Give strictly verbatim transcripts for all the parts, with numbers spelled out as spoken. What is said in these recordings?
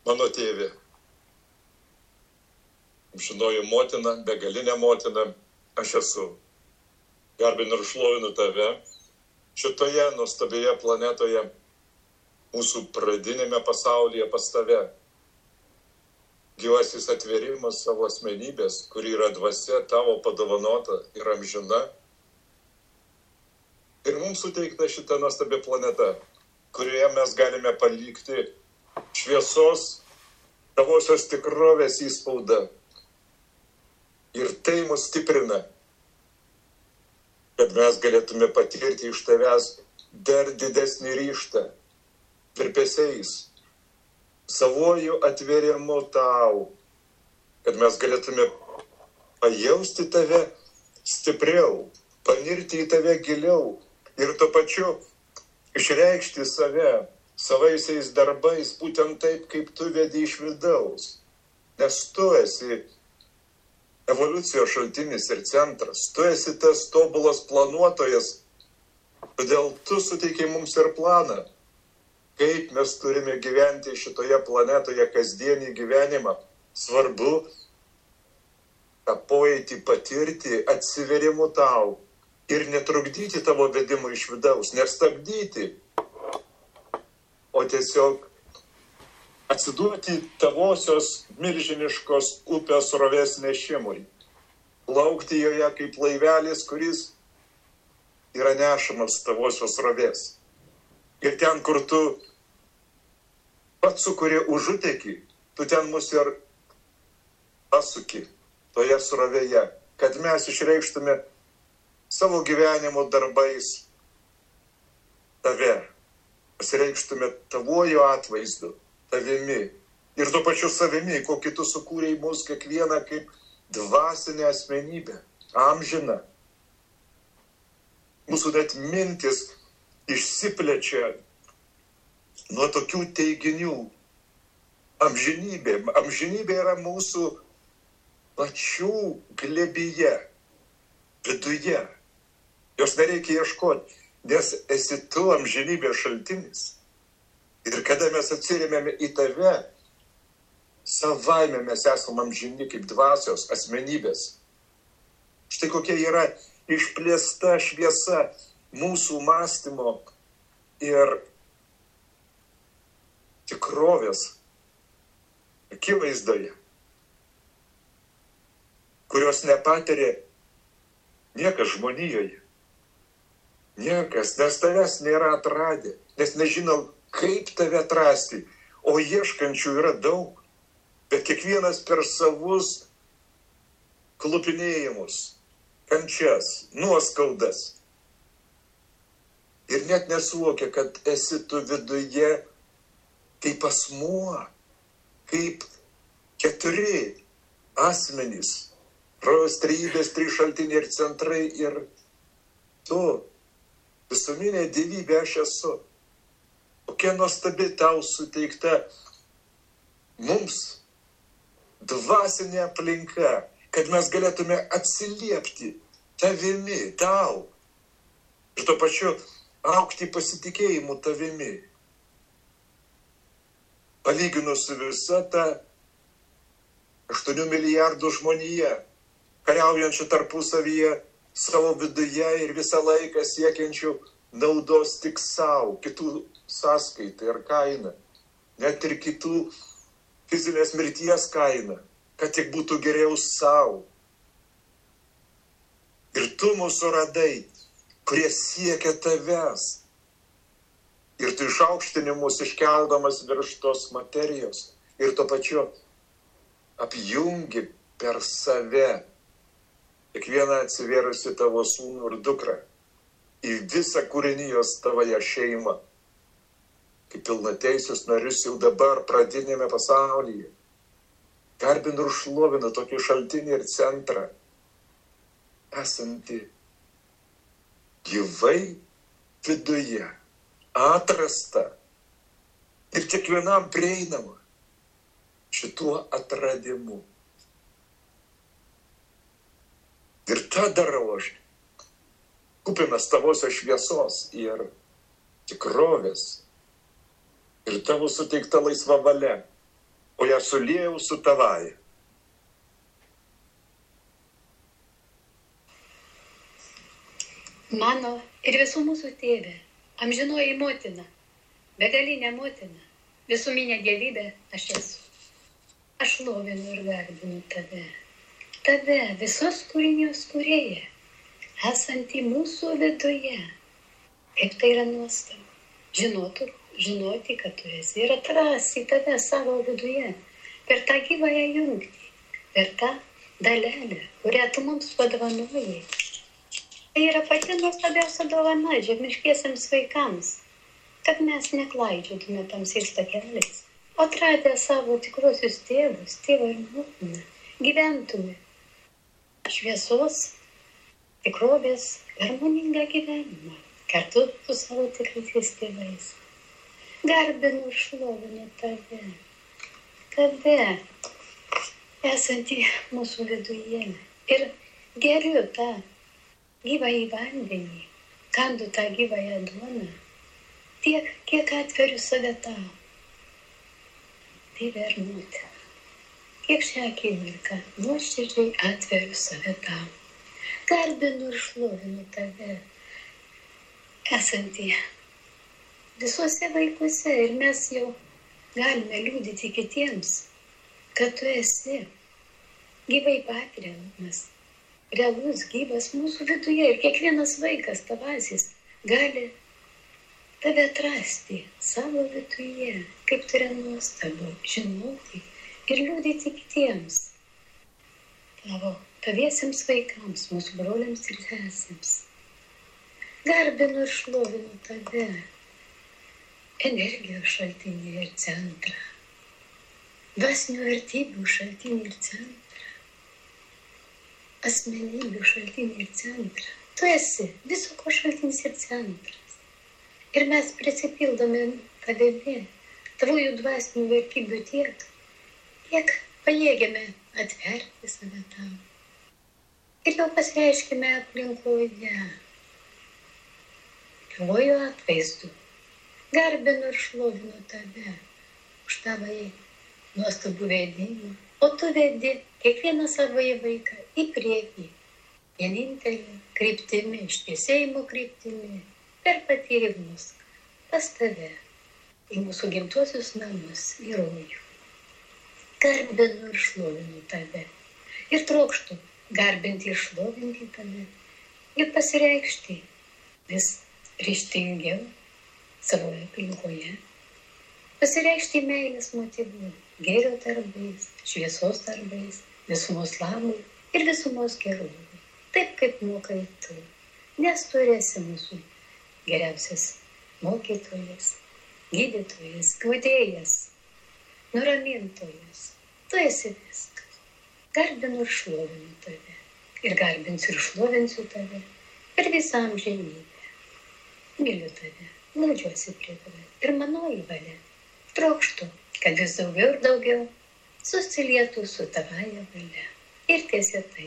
Mano tėvė, žinoju motiną, begalinę motiną, aš esu. Garbinu ir šlovinu tave šitoje nuostabioje planetoje, mūsų pradinėme pasaulyje pas tave. Gyvasis atvėrimas savo asmenybės, kuri yra dvasia tavo padovanota ir amžina. Ir mums suteikta šita nuostabi planeta, kurioje mes galime palikti šviesos tavosios tikrovės įspaudą. Ir tai mus stiprina, kad mes galėtume patirti iš tavęs dar didesnį ryžtą, virpesiais, savojų atvėrimu tau, kad mes galėtume pajausti tave stipriau, panirti į tave giliau ir tuo pačiu išreikšti save savaisiais darbais, būtent taip, kaip tu vedi iš vidaus. Nes tu esi evoliucijos šaltinis ir centras, tu esi tas tobulas planuotojas, todėl tu suteikai mums ir planą, kaip mes turime gyventi šitoje planetoje kasdienį gyvenimą. Svarbu tą pojūtį patirti atsiverimu tau ir netrukdyti tavo vedimų iš vidaus, nestabdyti, o tiesiog atsiduoti tavosios milžiniškos upės srovės nešimui. Plaukti joje kaip laivelis, kuris yra nešamas tavosios srovės. Ir ten, kur tu pats sukuri užutekį, tu ten mus ir pasuki toje srovėje, kad mes išreikštume savo gyvenimo darbais tave, pasireikštume tavojo atvaizdu, tavimi ir tuo pačiu savimi, kokį tu sukūrei mus kiekvieną kaip dvasinę asmenybę, amžiną. Mūsų net mintis išsiplečia nuo tokių teiginių. Amžinybė. Amžinybė yra mūsų pačių glėbyje, viduje. Jos nereikia ieškoti, nes esi tu amžinybės šaltinis. Ir kada mes atsirėmėme į tave, savaime mes esame amžini kaip dvasios asmenybės. Štai kokia yra išplėsta šviesa mūsų mąstymo ir tikrovės akivaizdoje, kurios nepatiria niekas žmonijoje. Niekas, nes tavęs nėra atradę, nes nežinau, kaip tave atrasti, o ieškančių yra daug, bet kiekvienas per savus klupinėjimus, kančias, nuoskaudas. Ir net nesuvokia, kad esi tu viduje kaip asmuo, kaip keturi asmenys, kraujas trejybės, trys šaltiniai ir centrai, ir tu, visuminė dievybė aš esu. Kokia nuostabi tau suteikta mums dvasinė aplinka, kad mes galėtume atsiliepti tavimi, tau, ir tuo pačiu augti pasitikėjimu tavimi. Palyginus su visa ta aštuonių milijardų žmonija, kariaujančių tarpusavyje savo viduje ir visą laiką siekiančių naudos tik savo, kitų sąskaitą ir kainą, net ir kitų fizinės mirties kainą, kad tik būtų geriau savo. Ir tu mūsų radai, kurie siekia tavęs. Ir tu išaukštinimus iškeldamas virš tos materijos. Ir tuo pačiu apjungi per save kiekvieną atsivėrusi tavo sūnų ir dukrą į visą kūrinijos tavoje šeimą, kaip pilnateisius narius jau dabar pradinėme pasaulyje. Garbinu ir šlovinu tokį šaltinį ir centrą, esantį gyvai viduje, atrasta ir kiekvienam prieinama šituo atradimu. Ir tą darau aš, kupinas tavosios šviesos ir tikrovės ir tavo suteikta laisva valia. o ją suliejau su tavąja. Mano ir visų mūsų tėvė, amžinoji motina, begalinė motina, visuminė dievybė aš esu. Aš šlovinu ir garbinu tave, tave visos kūrinijos kūrėja, esantį mūsų viduje. Kaip tai yra nuostabu. Žinotų, žinoti, kad tu esi ir atrasti tave savo viduje, per tą gyvąją jungtį, per tą dalelę, kurią tu mums padovanojai. Tai yra pati nuostabiausia dovana žemiškiesiams vaikams, kad mes neklaidžiotume tamsiais takeliais, o atradę savo tikruosius tėvus, tėvą ir motiną, gyventume šviesos, tikrovės, harmoningą gyvenimą, kartu su savo tikraisiais tėvais. Garbinu ir šlovinu tave, tave, esantį mūsų viduje, ir geriu tą gyvąjį vandenį, kandu tą gyvąją duoną, tiek, kiek atveriu save tau. Tėve ir motina, kiek šią akimirką nuoširdžiai atveriu save tau. Garbinu ir šlovinu tave, esantį visuose vaikuose, ir mes jau galime liudyti kitiems, kad tu esi gyvai patiriamas, realus, gyvas mūsų viduje, ir kiekvienas vaikas tavasis gali tave atrasti savo viduje, kaip tai yra nuostabu žinoti ir liudyti kitiems, tavo taviesiems vaikams, mūsų broliams ir sesėms. Garbinu ir šlovinu tave, energijos šaltinį ir centrą, dvasinių vertybių šaltinį ir centrą, asmenybių šaltinį ir centrą. Tu esi viso ko šaltinis ir centras. Ir mes prisipildome tavimi, tavųjų dvasinių vertybių tiek, kiek pajėgiame atverti save tau. Ir jau pasireiškime aplinkoje, tavojo atvaizdu. Garbinu ir šlovinu tave už tavąjį nuostabų vedimą, o tu vedi kiekvieną savąjį vaiką į priekį, vienintelį kryptimi, ištiesėjimo kryptimi, per patyrimus, pas tave, į mūsų gimtuosius namus, į rojų. Garbinu ir šlovinu tave, ir trokštu garbinti ir šlovinti tave, ir pasireikšti vis ryžtingiau savoje aplinkoje, pasireikšti meilės motyvu, gėrio darbais, šviesos darbais, visumos labui ir visumos gerovui, taip kaip mokai tu, nes tu esi mūsų geriausias mokytojas, gydytojas, guodėjas, nuramintojas. Tu esi viskas. Garbinu ir šlovinu tave, ir garbinsiu ir šlovinsiu tave per visą amžinybę. Myliu tave, glaudžiuosi prie tave, ir manoji valia trokštu, kad vis daugiau ir daugiau susilietų su tavąja valia. Ir tiesėtai.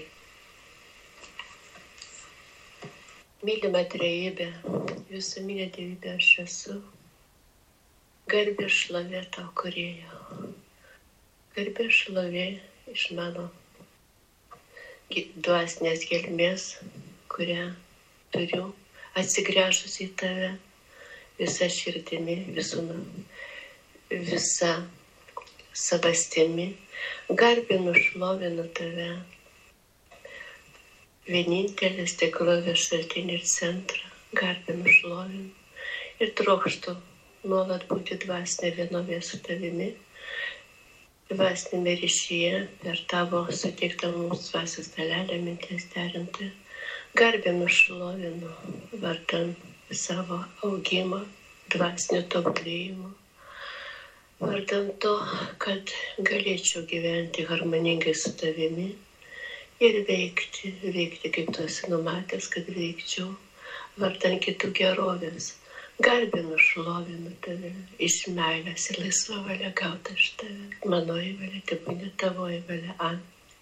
Mylima trejybė, visuminė dievybė aš esu. Garbė šlovė tau, kūrėjo. Garbė šlovė iš mano dvasinės gelmės, kurią turiu atsigręžus į tave visą širdimi, visų visa savastimi. Garbinu, šlovinu tave, vienintelis tikrovės šaltinį ir centrą. Garbinu, šlovinu ir trokštu nuolat būti dvasinė vienovė su tavimi, dvasinėme ryšyje per tavo suteiktą mums dvasios dalelę minties derinti. Garbinu, šlovinu vardan savo augimo, dvasinio tobulėjimo, vardan to, kad galėčiau gyventi harmoningai su tavimi ir veikti, veikti kaip tu esi numatęs, kad veikčiau, vardan kitų gerovės. Garbinu, šlovinu tave, iš meilės ir laisva valia gauta iš tave. Manoji valia, tebūnie tavoji valia. Amen.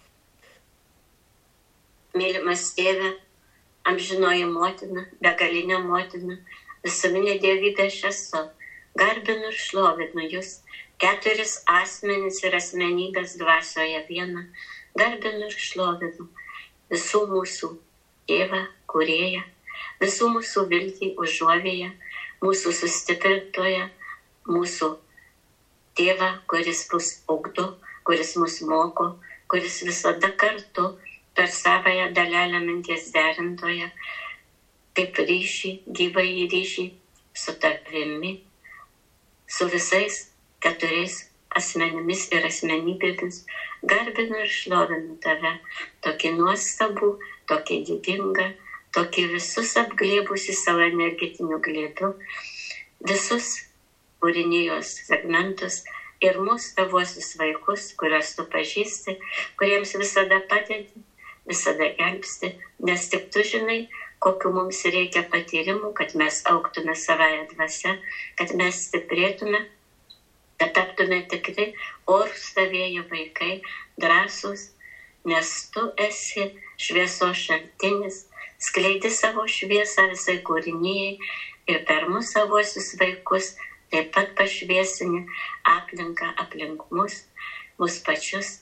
Mylimas tėve, amžinoji motina, begalinė motina, visuminė dievybė aš esu. Garbinu ir šlovinu jūs, keturis asmenis ir asmenybės dvasioje vieną. Garbinu ir šlovinu visų mūsų Tėvą, Kūrėją, visų mūsų viltį užuovėją, mūsų sustiprintoją, mūsų Tėvą, kuris mus ugdo, kuris mus moko, kuris visada kartu per savąją dalelę minties derintoją, kaip ryšį, gyvąjį ryšį su tavimi, su visais keturiais asmenimis ir asmenybėmis. Garbinu ir šlovinu tave, tokį nuostabų, tokį didingą, tokį visus apglėbusi savo energetiniu glėbiu, visus kūrinijos segmentus ir mūsų tavuosius vaikus, kuriuos tu pažįsti, kuriems visada padedi, visada gelbsti, nes tik tu žinai, kokiu mums reikia patyrimų, kad mes augtume savąją dvasią, kad mes stiprėtume, kad taptume tikri orūs tavieji vaikai, drąsūs, nes tu esi šviesos šaltinis, skleidi savo šviesą visai kūrinijai ir per mūsų savuosius vaikus taip pat pašviesini aplinką aplink mus, mus pačius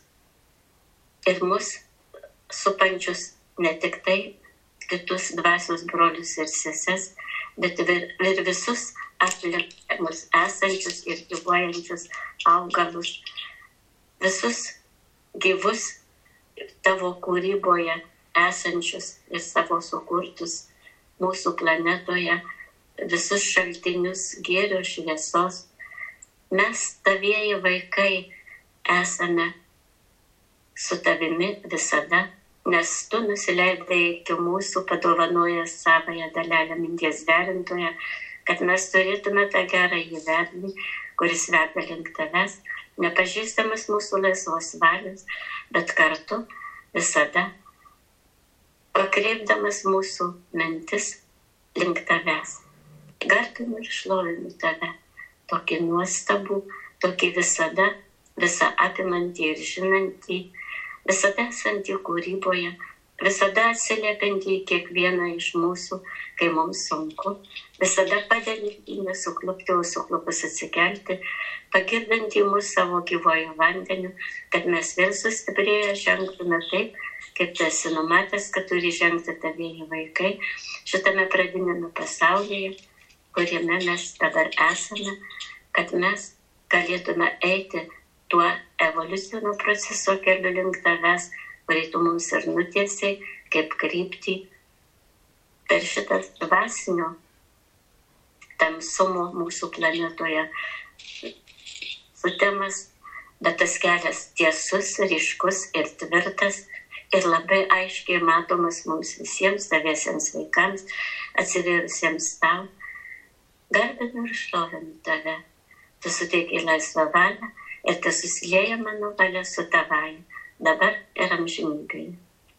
ir mus supančius ne tik tai kitus dvasios brolius ir seses, bet ir, ir visus aplink mus esančius ir gyvuojančius augalus, visus gyvus tavo kūryboje esančius ir savo sukurtus mūsų planetoje, visus šaltinius gėrio šviesos. Mes tavieji vaikai esame su tavimi visada, nes tu nusileidai iki mūsų, padovanojęs savąją dalelę minties derintoje, kad mes turėtume tą gerą įvedinį, kuris veda link tavęs, nepažįstamas mūsų laisvos valios, bet kartu visada pakreipdamas mūsų mintis link tavęs. Garbinu ir šlovinu tave, tokį nuostabų, tokį visada, visą apimantį ir žinantį, visada esantį kūryboje, visada atsiliepiantį į kiekvieną iš mūsų, kai mums sunku, visada padedantį nesuklupti, o suklupus atsikelti, pagirdantį mus savo gyvojo vandeniu, kad mes vėl sustiprėję žengtume taip, kaip tu esi numatęs, kad turi žengti tavieji vaikai šitame pradinėme pasaulyje, kuriame mes dabar esame, kad mes galėtume eiti tuo evoliucinio proceso keliu link tavęs, kurį tu mums ir nutiesiai, kaip kryptį per šitas dvasinio tamsumo mūsų planetoje sutemas, bet tas kelias tiesus, ryškus ir tvirtas ir labai aiškiai matomas mums visiems, taviesiems vaikams, atsivėrusiems tau. Garbinu ir šlovinu tave, tu suteikai laisvą valią ir tu susilieja mano valia su tavai, dabar ir amžinybėje.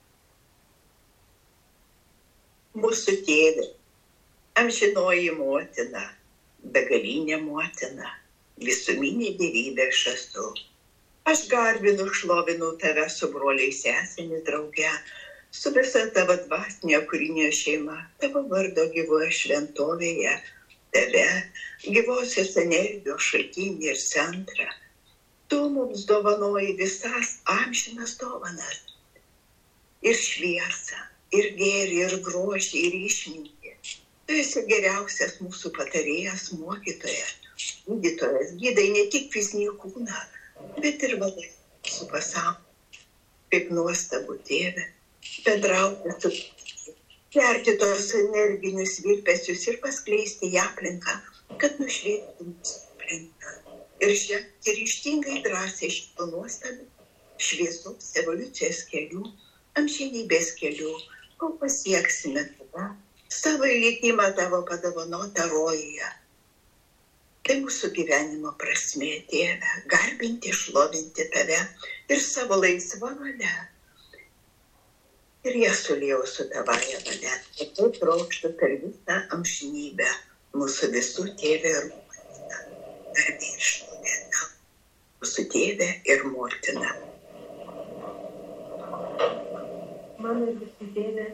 Mūsų Tėve, amžinoji motina, begalinė motina, visuminė dievybė aš esu. Aš garbinu, šlovinu tave su broliais sesėmis drauge, su visa tavo dvasinė kūrinio šeima, tavo vardo gyvoje šventovėje, tave, gyvosios energijos šaltinį ir centrą. Tu mums dovanoji visas amžinas dovanas. Ir šviesą, ir gėrį, ir grožį, ir išmintį. Tu esi geriausias mūsų patarėjas, mokytojas, gydytojas, gydai ne tik fizinį kūną, bet ir valai su pasauliu. Kaip nuostabu Tėve, bendrauti su Kerti tos energinius virpesius ir paskleisti į aplinką, kad nušvietų mūsų aplinką. Ir žengti ryžtingai drąsiai šito nuostabių šviesos evoliucijos kelių, amžinybės kelių, kol pasieksime tave, savo likimą tavo padovanotą rojuje. Tai mūsų gyvenimo prasmė, Tėve, garbinti, šlovinti tave ir savo laisvą valią. Ir jie suliejau su tavąja valia, ir tai trokštų per visą amžinybę mūsų visų Tėvė ir motina. Garbė ir šlovė tau, mūsų Tėvė ir motina. Mano visų Tėvė,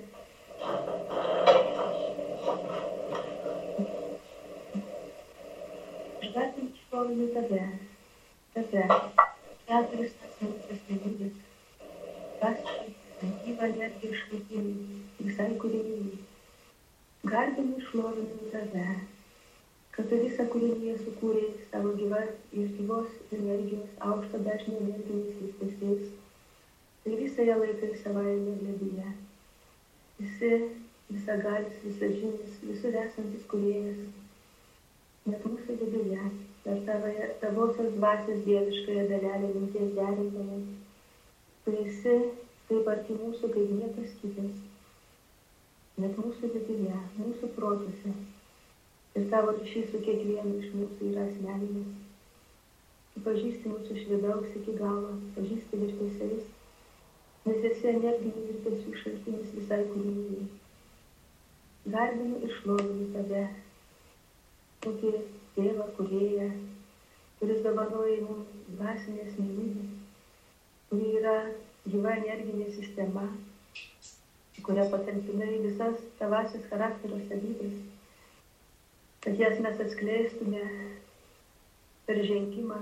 garbinu šlovinu tave, tave, keturis asmenys asmenybės, dvasiškai gyvą energiją išlaikymui visai kūrinijai. Garbinu šlovinu tave, kad tu visą kūriniją sukūrei savo gyvas iš gyvos energijos aukšto dažnio energijos įspėsiais. Tai visąją laikai savajame glėbyje. Visi, visagalis, visažinis, visur esantis kūrėjas, net mūsų viduje, per tavoje, tavosios dvasios dieviškąją dalelę minties derintoje, tu esi taip arti mūsų kaip niekas kitas, net mūsų viduje, mūsų protuose, ir tavo ryšys su kiekvienu iš mūsų yra asmeninis. Tu pažįsti mūsų iš vidaus iki galo, pažįsti virpesiais, nes esi energinių virpesių šaltinis visai kūrinijai. Garbinu ir šlovinu tave, tokį tėvą, kūrėją, kuris dovanoja mums dvasinę asmenybę, kuri yra gyva energinė sistema, kurią patalpinai visas tavasias charakterio savybės, kad jas mes atskleistume per žengimą,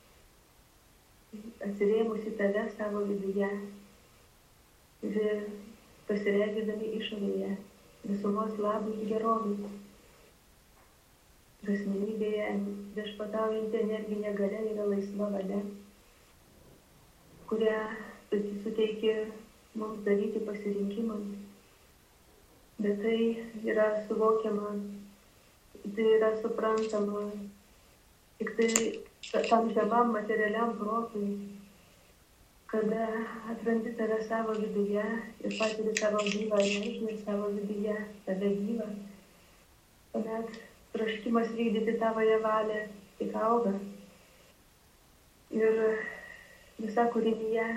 atsirėmus į tave savo viduje ir pasiregėdami išorėje visumos labui ir gerovai. Asmenybėje viešpataujanti energinė galia yra laisva valia, kurią suteikė mums daryti pasirinkimą. Bet tai yra suvokiama, tai yra suprantama tik tai tam žemam materialiam protui, kada atrandi tave savo viduje ir patiri savo gyvą energiją savo viduje, tave gyvą, tuomet troškimas vykdyti tavoje valią tik auga. Ir visa kūrinyje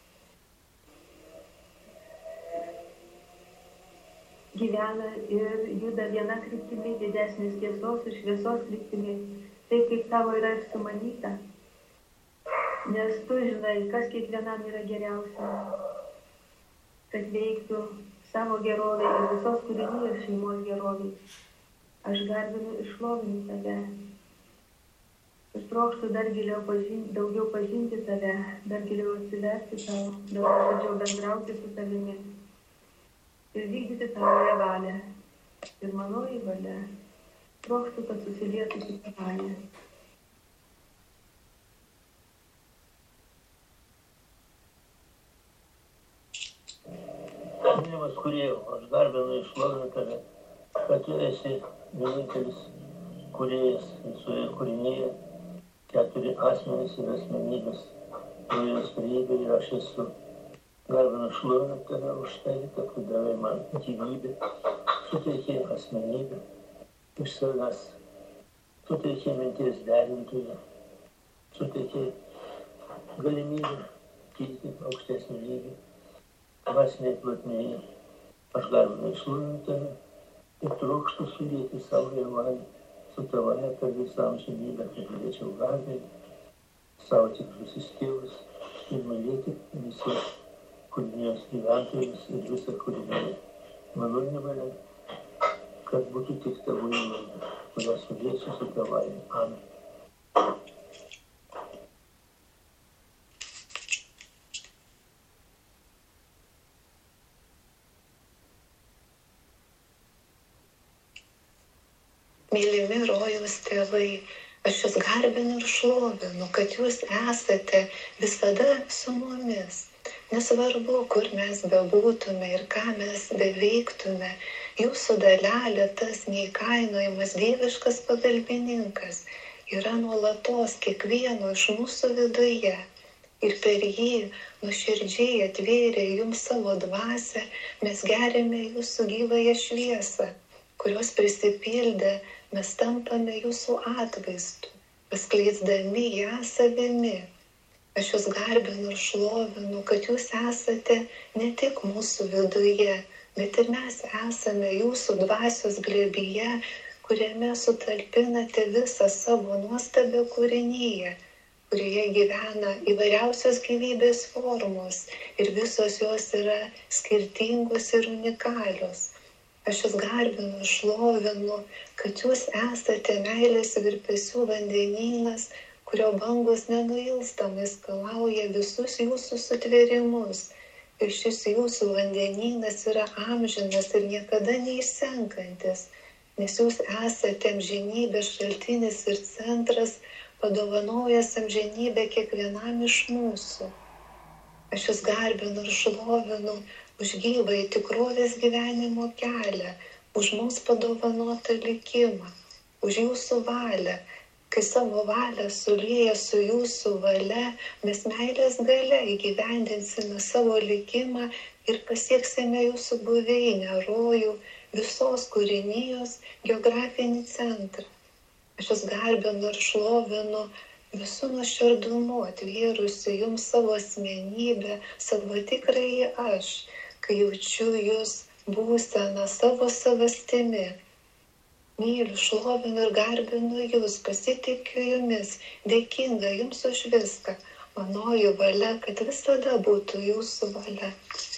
gyvena ir juda viena kryptimi, didesnės tiesos ir šviesos kryptimi, taip kaip tavo yra ir sumanyta. Nes tu žinai, kas kiekvienam yra geriausia, kad veiktų savo gerovę ir visos kūrinijos šeimos gerovę. Aš garbinu ir šlovinu tave. Aš trokštu dar giliau pažinti, daugiau pažinti tave, dar giliau atsiverti tau, dar plačiau bendrauti su tavimi ir vykdyti tavoje valią. Ir manoji valia trokštu, kad susilietų su tavąja. Mylimas kūrėjau, aš garbinu ir šlovinu tave, kad tu esi vienintelis kūrėjas visoje kūrinyje, keturi asmenys ir asmenybės, kurios prieigą ir aš esu. Garbinu ir šlovinu tave už tai, kad tu davai man gyvybę, suteikė asmenybę iš savęs, suteikė minties derintoje, suteikė galimybę kilti aukštesnį lygį. Dvasiniai plotmėje. Aš garbinu ir šlovinu tave ir trokštu sudėti savo valią su tavame per visą amžinybę, kad galėčiau garbinti savo tikrusis tėvus ir mylėti visus kūrinijos gyventojus ir visą kūriniją. Malonė valia, kad būtų tik tavo įmonė, kurią sudėsiu su tavai. Amen. Mylimi rojaus tėvai, aš jūs garbinu ir šlovinu, kad jūs esate visada su mumis. Nesvarbu, kur mes bebūtume ir ką mes beveiktume, jūsų dalelė, tas neįkainojamas dieviškas pagalbininkas, yra nuolatos kiekvieno iš mūsų viduje. Ir per jį nuoširdžiai atvėrė jums savo dvasią, mes geriame jūsų gyvąją šviesą, kurios prisipildę mes tampame jūsų atvaizdu, paskleisdami ją savimi. Aš jūs garbinu ir šlovinu, kad jūs esate ne tik mūsų viduje, bet ir mes esame jūsų dvasios glėbyje, kuriame sutalpinate visą savo nuostabią kūriniją, kurioje gyvena įvairiausios gyvybės formos ir visos jos yra skirtingos ir unikalios. Aš jūs garbinu, šlovinu, kad jūs esate meilės virpesių vandenynas, kurio bangos nenuilstamai skalauja visus jūsų sutvėrimus. Ir šis jūsų vandenynas yra amžinas ir niekada neišsenkantis, nes jūs esate amžinybės šaltinis ir centras, padovanojęs amžinybę kiekvienam iš mūsų. Aš jūs garbinu ir šlovinu už gyvąjį tikrovės gyvenimo kelią, už mums padovanotą likimą, už jūsų valią, kai savo valią sulieję su jūsų valia, mes meilės galia įgyvendinsime savo likimą ir pasieksime jūsų buveinę, rojų, visos kūrinijos geografinį centrą. Aš jūs garbinu ir šlovinu visų nuoširdumu atvėrusi jums savo asmenybę, savo tikrąjį aš, kai jaučiu jūs būseną savo savastimi. Myliu, šlovinu ir garbinu jūs, pasitikiu jumis, dėkinga jums už viską. Manoji valia, kad visada būtų jūsų valia.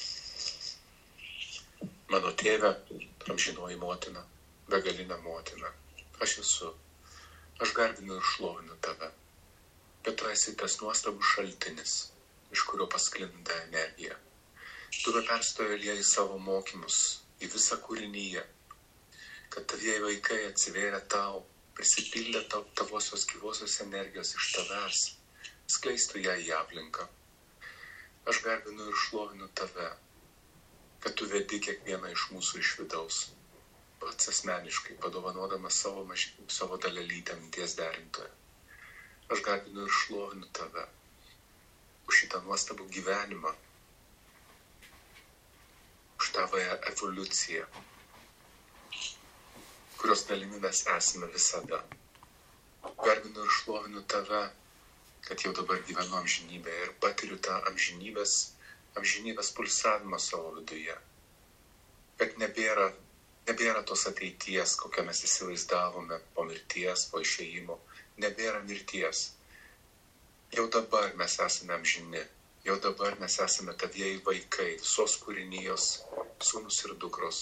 Mano tėve, amžinoji motina, begalinė motina, aš esu, aš garbinu ir šlovinu tave, bet tu esi tas nuostabus šaltinis, iš kurio pasklinda energija. Tu be perstojo lieji savo mokymus į visą kūrinyje, kad tavieji vaikai atsivėrė tau, prisipildė tau tavosios gyvosios energijos iš tavęs, skleistų ją į aplinką. Aš garbinu ir šlovinu tave, kad tu vedi kiekvieną iš mūsų iš vidaus, pats asmeniškai, padovanodamas savo, maž... savo dalelytę minties derintoją. Aš garbinu ir šlovinu tave už šitą nuostabų gyvenimą, už tavąją evoliuciją, kurios dalimi mes esame visada. Garbinu ir šlovinu tave, kad jau dabar gyvenu amžinybėje ir patiriu tą amžinybės, amžinybės pulsavimą savo viduje. Kad nebėra, nebėra tos ateities, kokią mes įsivaizdavome po mirties, po išėjimo. Nebėra mirties. Jau dabar mes esame amžini. Jau dabar mes esame tavieji vaikai, visos kūrinijos, sūnus ir dukros.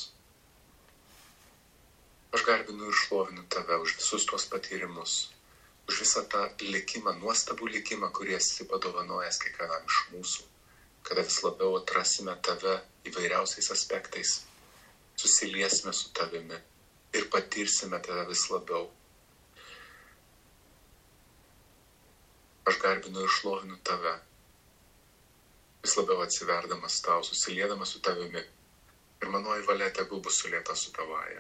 Aš garbinu ir šlovinu tave už visus tuos patyrimus, už visą tą likimą, nuostabų likimą, kurį esi padovanojęs kiekvienam iš mūsų, kada vis labiau atrasime tave įvairiausiais aspektais, susiliesime su tavimi ir patirsime tave vis labiau. Aš garbinu ir šlovinu tave, vis labiau atsiverdamas tau, susiliedamas su tavimi, ir manoji valia tegul bus sulieta su tavaja.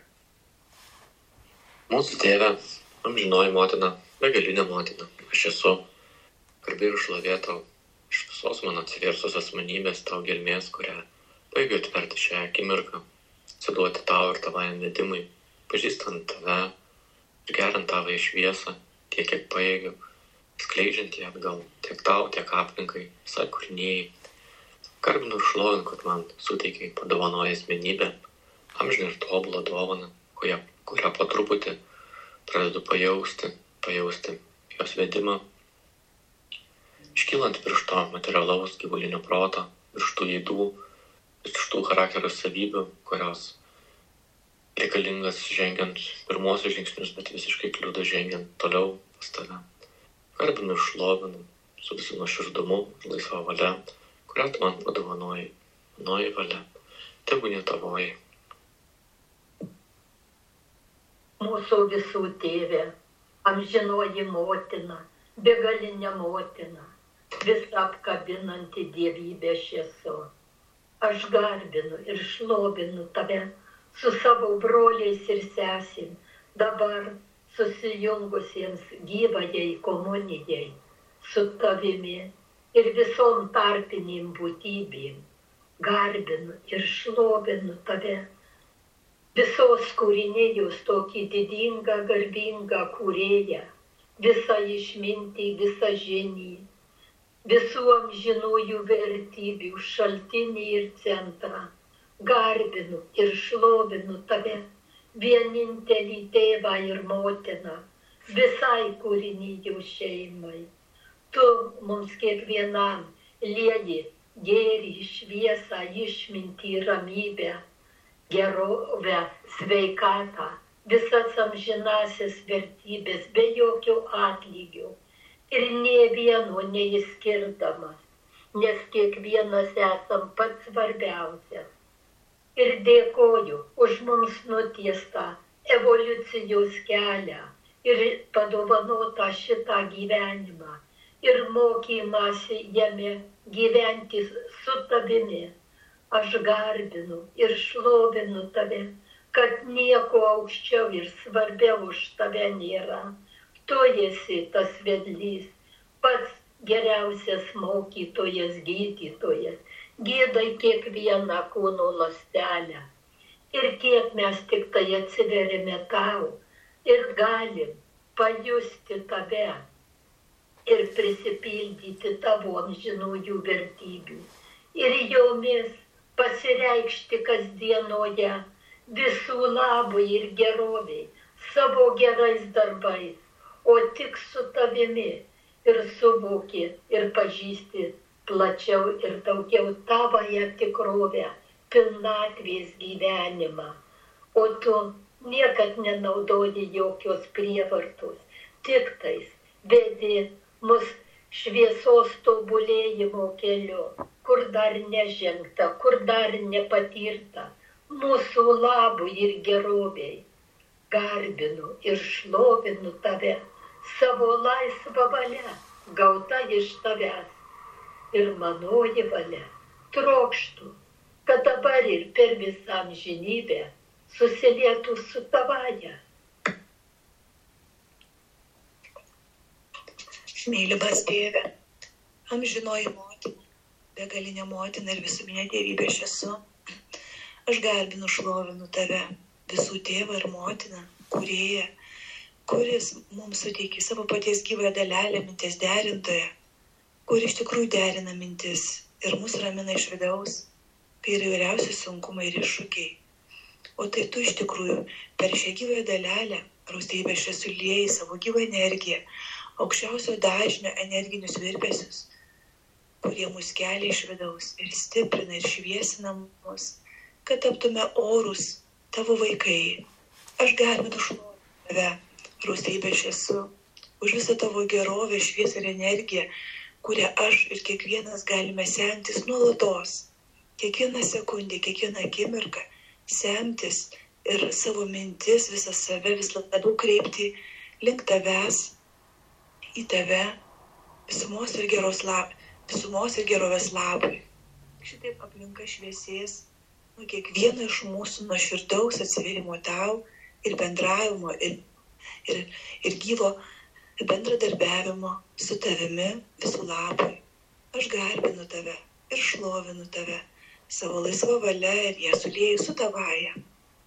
Mūsų tėve, amžinoji motina, begalinė motina, aš esu, garbė ir šlovė tau, iš visos mano atsiversusios asmenybės tau gelmės, kurią baigiu atverti šią akimirką, atsiduoti tau ir tavajam vedimui, pažįstant tave ir geriant tavąją šviesą, tiek kiek pajėgiu, skleidžiant ją atgal tiek tau, tiek aplinkai, visai kūrinėjai. Garbinu ir šlovinu, kad man suteikiai padovanoja asmenybę, amžiną ir tobulą dovaną, kurią, kurią po truputį pradedu pajausti, pajausti jos vedimą, iškylant virš to materialaus gyvulinio proto, virš tų ydų, virš tų charakterio savybių, kurios reikalingas žengiant pirmosius žingsnius, bet visiškai kliudo žengiant toliau pas tave. Garbinu ir šlovinu su visu nuoširdumu ir laisva valia, kurią tu man padovanojai, manoji valia, tebūnie tavoji. Mūsų visų tėvė, amžinoji motina, begalinė motina, visą apkabinanti dievybę švieso. Aš garbinu ir šlovinu tave su savo broliais ir sesim, dabar susijungusiems gyvajai komunijai, su tavimi ir visom tarpinėm būtybėm. Garbinu ir šlovinu tave, visos kūrinėjos tokį didingą, garbingą kūrėją, visą išmintį, visą žinį, visų amžinųjų vertybių šaltinį ir centrą. Garbinu ir šlovinu tave, vienintelį tėvą ir motiną, visai kūrinijų šeimai. Tu mums kiekvienam lieji gėrį, šviesą, išmintį, ramybę. gerovę, sveikatą, visas amžinasias vertybės be jokio atlygio ir nė vieno neįskirdamas, nes kiekvienas esam pats svarbiausias. Ir dėkoju už mums nutiestą evoliucijos kelią ir padovanotą šitą gyvenimą ir mokymąsi jame gyventi su tavimi. Aš garbinu ir šlovinu tave, kad nieko aukščiau ir svarbiau už tave nėra. Tu esi tas vedlys, pats geriausias mokytojas, gydytojas, gydai kiekvieną kūno ląstelę. Ir kiek mes tik tai atsiverime tau ir galim pajusti tave ir prisipildyti tavo amžinųjų vertybių ir jomis pasireikšti kasdienoje visų labui ir geroviai, savo gerais darbais, o tik su tavimi ir suvoki ir pažįsti plačiau ir daugiau tavąją tikrovę, pilnatvės gyvenimą. O tu niekad nenaudoji jokios prievartos, tik tais vedi mus šviesos tobulėjimo keliu, kur dar nežengta, kur dar nepatirta, mūsų labui ir geroviai. Garbinu ir šlovinu tave, savo laisvą valią, gauta iš tavęs. Ir manoji valia trokštų, kad dabar ir per visą amžinybę susilietų su tavaja. Mylimas tėve, amžinoji motina, begalinė motina ir visuminė dievybė aš esu. Aš garbinu, šlovinu tave, visų tėvą ir motiną, kūrėją, kuris mums suteikė savo paties gyvąją dalelę, minties derintoje, kur iš tikrųjų derina mintis ir mus ramina iš vidaus, kai yra įvairiausi sunkumai ir iššūkiai. O tai tu iš tikrųjų per šią gyvąją dalelę, rūstybę aš esu liejai savo gyvą energiją, aukščiausio dažnio energinius virpesius, kurie mus kelia iš vidaus ir stiprina ir šviesina mus, kad taptume orus tavo vaikai. Aš garbinu šlovinu tave, rūstybę aš esu, už visą tavo gerovę, šviesą ir energiją, kurią aš ir kiekvienas galime semtis nuolatos, kiekvieną sekundę, kiekvieną akimirką, semtis ir savo mintis, visą save vis labiau kreipti link tavęs, į tave, visumos ir, geros lab, visumos ir gerovės labui. Šitaip aplinka šviesės nuo kiekvieno iš mūsų nuoširdaus atsivėrimo tau ir bendravimo ir, ir, ir gyvo bendradarbiavimo su tavimi visų labui. Aš garbinu tave ir šlovinu tave, savo laisvą valią ir ją sulieju su tavaja.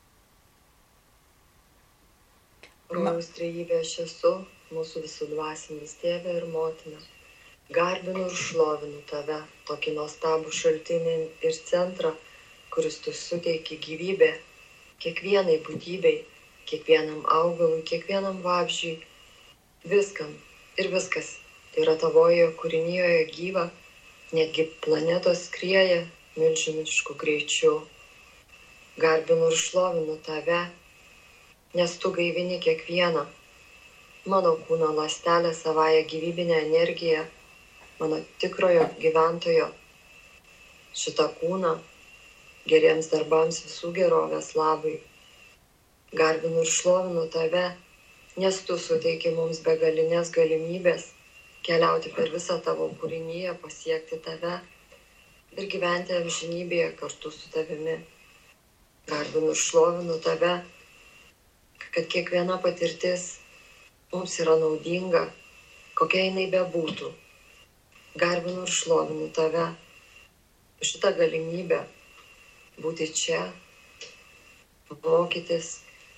Rojaus trejybė aš esu, mūsų visų dvasinis tėvė ir motina. Garbinu ir šlovinu tave, tokį nuostabų šaltinį ir centrą, kuris tu suteiki gyvybę kiekvienai būtybei, kiekvienam augalui, kiekvienam vabzdžiui, viskam ir viskas yra tavoje kūrinijoje gyva, netgi planetos skrieja milžinišku greičiu. Garbinu ir šlovinu tave, nes tu gaivini kiekvieną mano kūno ląstelę savąją gyvybinę energiją, mano tikrojo gyventojo šitą kūną geriems darbams visų gerovės labai. Garbinu ir šlovinu tave, nes tu suteiki mums begalinės galimybės keliauti per visą tavo kūriniją, pasiekti tave ir gyventi amžinybėje kartu su tavimi. Garbinu ir šlovinu tave, kad kiekviena patirtis mums yra naudinga, kokia jinai bebūtų. Garbinu ir šlovinu tave už šitą galimybę būti čia, mokytis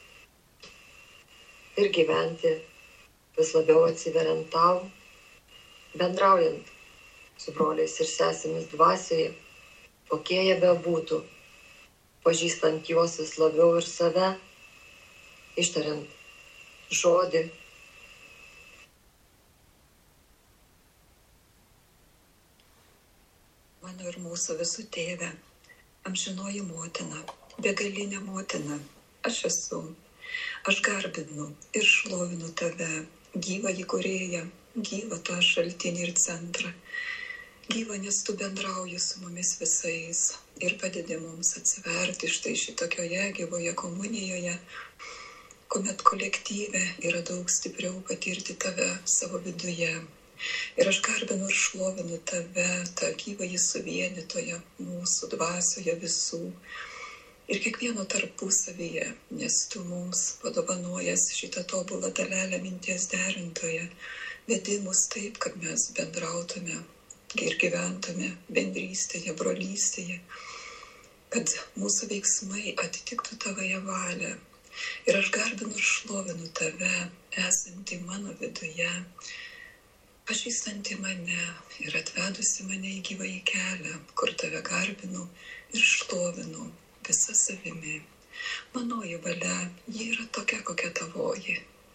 ir gyventi vis labiau atsiveriant tau, bendraujant su broliais ir sesėmis dvasioje, kokie jie bebūtų, pažįstant juos vis labiau ir save, ištariant žodį. Mano ir mūsų visų tėve, amžinoji motina, begalinė motina, aš esu. Aš garbinu ir šlovinu tave, gyvą įkūrėją, gyvą tą šaltinį ir centrą. Gyva, nes tu bendrauji su mumis visais ir padedi mums atsiverti štai šitokioje gyvoje komunijoje, kuomet kolektyve yra daug stipriau patirti tave savo viduje. Ir aš garbinu ir šlovinu tave, tą gyvąjį suvienytoją mūsų dvasioje visų ir kiekvieno tarpusavyje, nes tu mums padovanojas šitą tobulą dalelę minties derintoje, vedi mus taip, kad mes bendrautume ir gyventume bendrystėje, brolystėje, kad mūsų veiksmai atitiktų tavąją valią. Ir aš garbinu ir šlovinu tave, esantį mano viduje, pažįstantį mane ir atvedusi mane į gyvąjį kelią, kur tave garbinu ir šlovinu visą savimi. Manoji valia, ji yra tokia, kokia tavoji.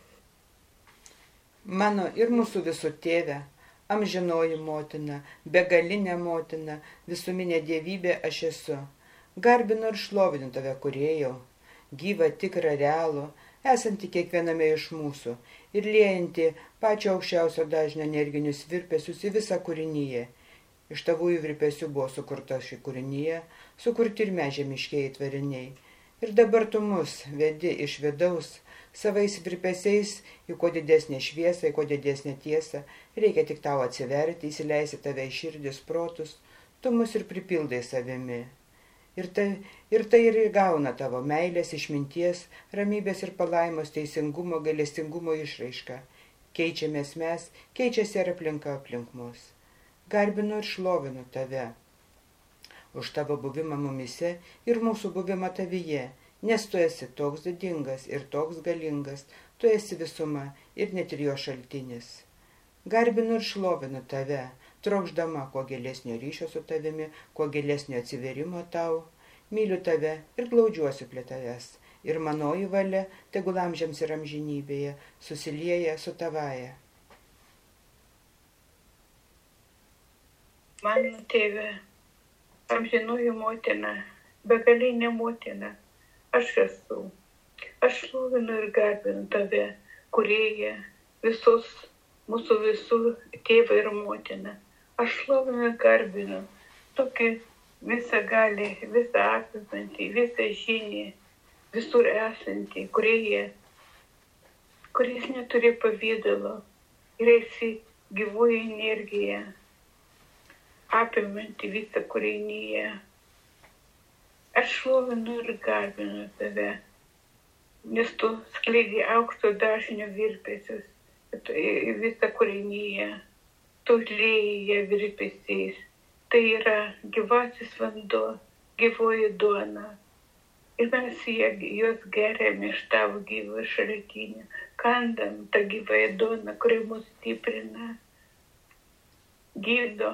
Mano ir mūsų visų tėve, amžinoji motina, begalinė motina, visuminė dievybė aš esu. Garbinu ir šlovinu tave, kūrėjau, gyvą, tikrą, realų, esantį kiekviename iš mūsų ir liejantį pačio aukščiausio dažnio energinius virpesius į visą kūrinyje. Iš tavųjų virpesių buvo sukurta ši kūrinyje, sukurti ir mes žemiškieji tvariniai. Ir dabar tu mus vedi iš vidaus, savais virpesiais į kuo didesnę šviesą, į kuo didesnę tiesą. Reikia tik tau atsiverti, įsileisti tave į širdis, protus, tu mus ir pripildai savimi. Ir tai, ir tai ir įgauna tavo meilės, išminties, ramybės ir palaimos, teisingumo, gailestingumo išraiška. Keičiamės mes, keičiasi ir aplinka aplink mus. Garbinu ir šlovinu tave už tavo buvimą mumise ir mūsų buvimą tavyje, nes tu esi toks didingas ir toks galingas, tu esi visuma ir net ir jo šaltinis. Garbinu ir šlovinu tave, trokšdama kuo gilesnio ryšio su tavimi, kuo gilesnio atsiverimo tau. Myliu tave ir glaudžiuosi prie tavęs. Ir manoji valia, tegul amžiams ir amžinybėje, susilieja su tavaja. Mano tėve, amžinoji motina, begalinė motina, aš esu. Aš šlovinu ir garbinu tave, kūrėja, visus mūsų visų tėvą ir motiną. Aš šlovinu ir garbinu tokį visą gali, visą apimantį, visą žinį, visur esantį, kūrėja, kuris neturi pavydalo ir esi gyvoji energija, apimanti visą kūrinyje. Aš šlovinu ir garbinu tave, nes tu skleidi aukšto dažnio virpesius į visą kūrinyje, tu lieji ją virpesiais. Tai yra gyvasis vanduo, gyvoji duona. Ir mes juos geriame iš tavo gyvo šaltinio, kandam tą gyvąją duoną, kuri mus stiprina, gydo,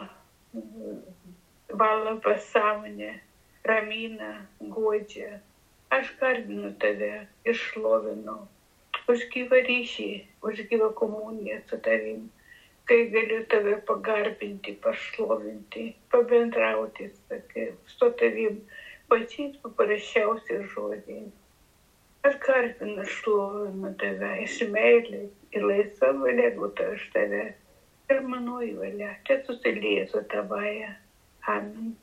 valo pasąmonę, ramina, guodžia. Aš garbinu tave ir šlovinu už gyvą ryšį, už gyvą komuniją su tavim, kai galiu tave pagarbinti, pašlovinti, pabendrauti su tavim, pačiais paprasčiausiais žodžiais. Aš garbinu, šlovinu tave iš meilės ir laisva valia būtų iš tave. Ir manoji valia, čia susilieja su tavaja. Amen.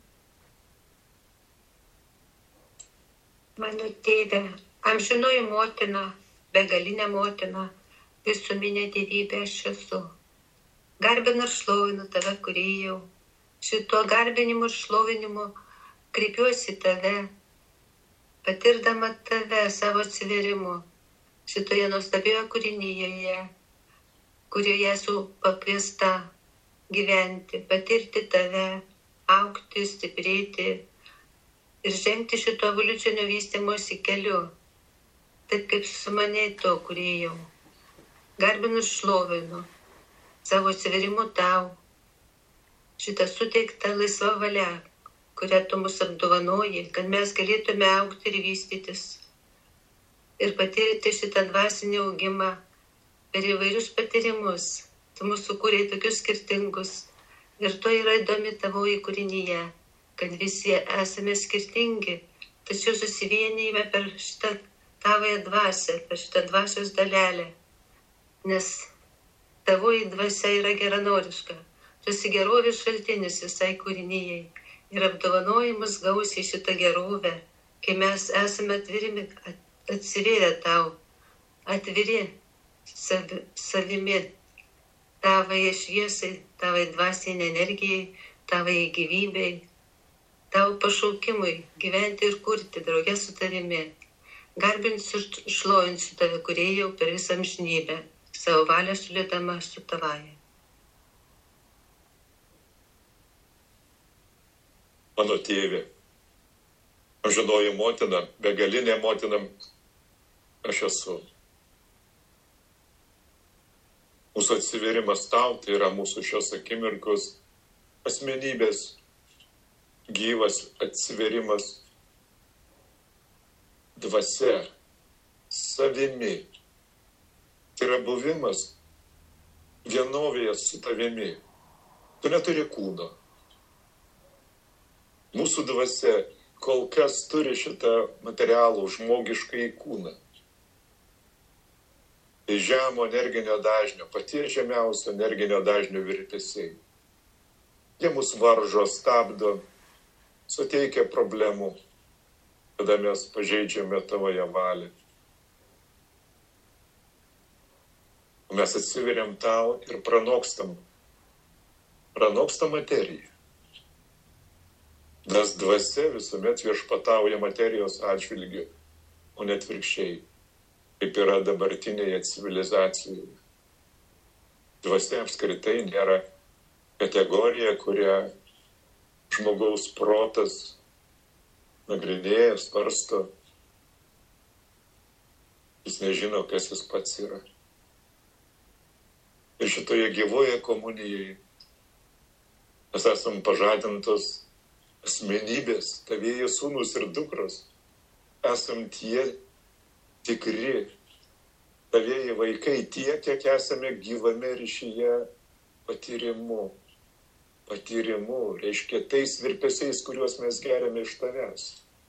Mano tėve, amžinoji motina, begalinė motina, visuminė dievybė aš esu. Garbinu ir šlovinu tave, kūrėjau. Šituo garbinimu ir šlovinimu kreipiuosi tave, patirdama tave savo atsiverimu, šitoje nuostabioje kūrinyje, kurioje esu pakviesta gyventi, patirti tave, augti, stiprėti ir žengti šito evoliucinio vystymosi keliu, taip kaip sumanei to, kūrėjau. Garbinu ir šlovinu savo atsiverimu tau, šitą suteiktą laisvą valią, kurią tu mus apdovanoji, kad mes galėtume augti ir vystytis ir patirti šitą dvasinį augimą per įvairius patyrimus. Tu mūsų sukūrei tokius skirtingus ir to yra įdomi tavoji kūrinyje, kad visi esame skirtingi, tačiau susivienijame per šitą tavąją dvasią, per šitą dvasios dalelę, nes tavoji dvasia yra geranoriška, tu esi gerovės šaltinis visai kūrinijai ir apdovanojimus gausiai šitą gerovę, kai mes esame atviri, atsivėrę tau, atviri savi, savimi, tavai šviesai, tavai dvasiniai energijai, tavai gyvybei, tavo pašaukimui gyventi ir kurti draugę su tavimi. Garbinsiu ir šlovinsiu tave, Kūrėjau, per visą amžinybę, savo valią sulėdama su tavąja. Mano tėvė, amžinoji motina, begalinė motina, aš esu. Mūsų atsivėrimas tau, tai yra mūsų šios akimirkos asmenybės gyvas atsivėrimas dvasia, savimi. Tai yra buvimas vienovėje su tavimi. Tu neturi kūno. Mūsų dvasia kol kas turi šitą materialų žmogišką kūną. Tai žemo energinio dažnio, paties žemiausio energinio dažnio virpesiai. Jie mus varžo, stabdo, suteikia problemų, kada mes pažeidžiame tavoje valią. Mes atsiveriam tau ir pranokstam, pranokstam materiją. Nes dvasia visuomet viešpatauja materijos atžvilgiu, o net virkščiai, kaip yra dabartinėje civilizacijoje. Dvasia apskritai nėra kategorija, kurią žmogaus protas nagrinėja, svarsto. Jis nežino, kas jis pats yra. Ir šitoje gyvoje komunijoje mes esam pažadintos asmenybės, tavieji sūnus ir dukros. Esam tie tikri, tavieji vaikai, tiek, kiek esame gyvame ryšyje patyrimu. Patyrimu, reiškia tais virpesiais, kuriuos mes geriame iš tavęs.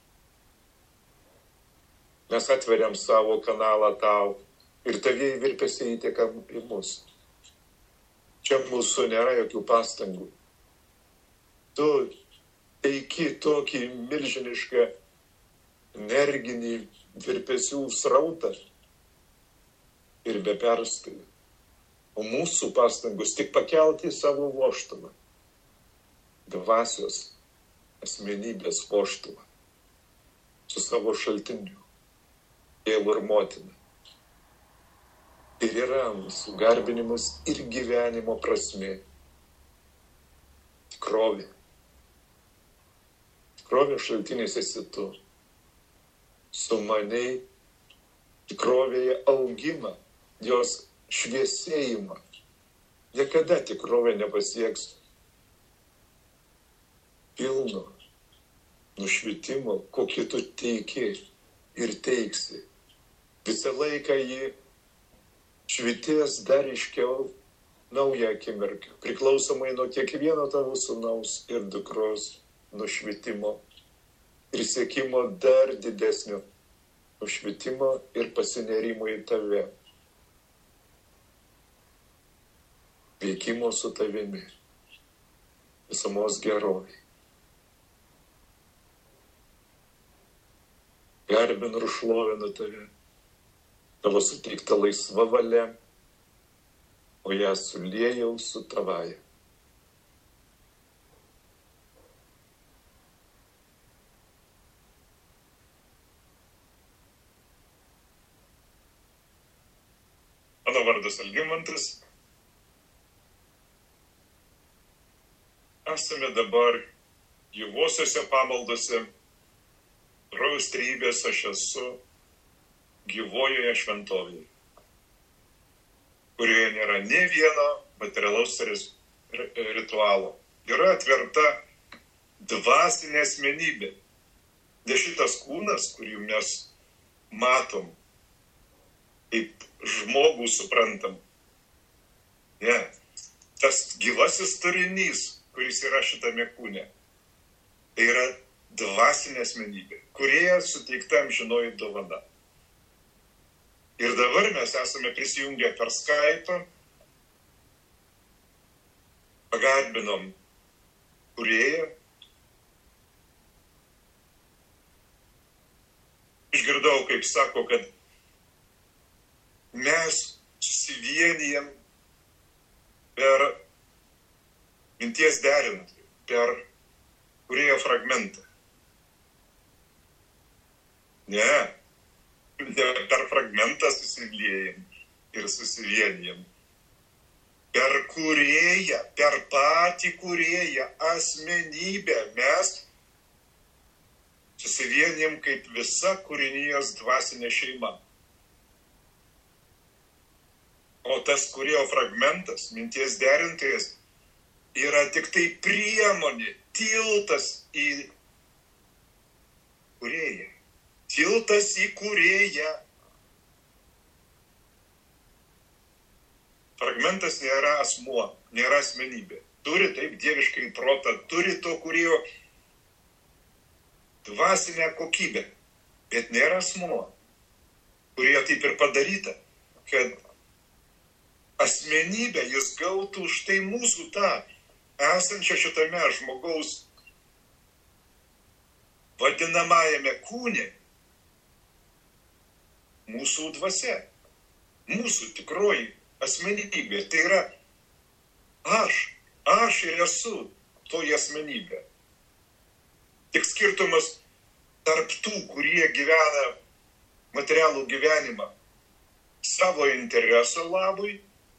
Mes atveriam savo kanalą tau ir tavieji virpesiai įteka į mus. Čia mūsų nėra jokių pastangų. Tu teiki tokį milžinišką energinį virpesių srautą ir be perstojo. O mūsų pastangos tik pakelti savo vožtuvą, dvasios asmenybės vožtuvą, su savo šaltiniu, tėvu ir motina. Ir yra mūsų garbinimas ir gyvenimo prasmė. Tikrovė. Tikrovė šaltinis esi tu. Sumaniai tikrovėje augimą, jos šviesėjimą. Niekada tikrovė nepasieks pilno nušvitimo, kokį tu teiki ir teiksi. Visą laiką jį švities dar iškiau naują akimirką, priklausomai nuo kiekvieno tavo sūnaus ir dukros nušvitimo ir siekimo dar didesnio nušvitimo ir pasinerimo į tave. Veikimo su tavimi, visumos gerovai. Garbinu ir šlovinu tave, tavo suteikta laisva valia, o ją suliejau su tavaja. Mano vardas Algimantas. Esame dabar gyvosiuose pamaldose, rojaus trejybės aš esu gyvojoje šventovėje, kurioje nėra nė vieno materialaus ritualo. Yra atverta dvasinė asmenybė. Ne šitas kūnas, kurį mes matom, kaip žmogų suprantam. Ne, tas gyvasis turinys, kuris yra šitame kūne. Tai yra dvasinė asmenybė, kurioje suteikta amžinoji dovana. Ir dabar mes esame prisijungę per Skype'ą, pagarbinom kūrėją. Išgirdau, kaip sako, kad mes susivienijam per minties derinantį, per kūrėjo fragmentą. Ne, ne per fragmentą susiliejam ir susivienijam. Per kūrėją, per patį kūrėją, asmenybę mes susivienijam kaip visa kūrinijos dvasinė šeima. O tas kūrėjo fragmentas, minties derintojas, yra tik tai priemonė, tiltas į kūrėją. Tiltas į kūrėją. Fragmentas nėra asmuo, nėra asmenybė. Turi taip dieviškai protą, turi to kūrėjo dvasinę kokybę, bet nėra asmuo, kurie taip ir padaryta, kad asmenybę jis gautų štai mūsų tą esančią šitame žmogaus vadinamajame kūne, mūsų dvasia, mūsų tikroji asmenybė. Tai yra aš, aš ir esu toji asmenybė. Tik skirtumas tarp tų, kurie gyvena materialų gyvenimą savo intereso labui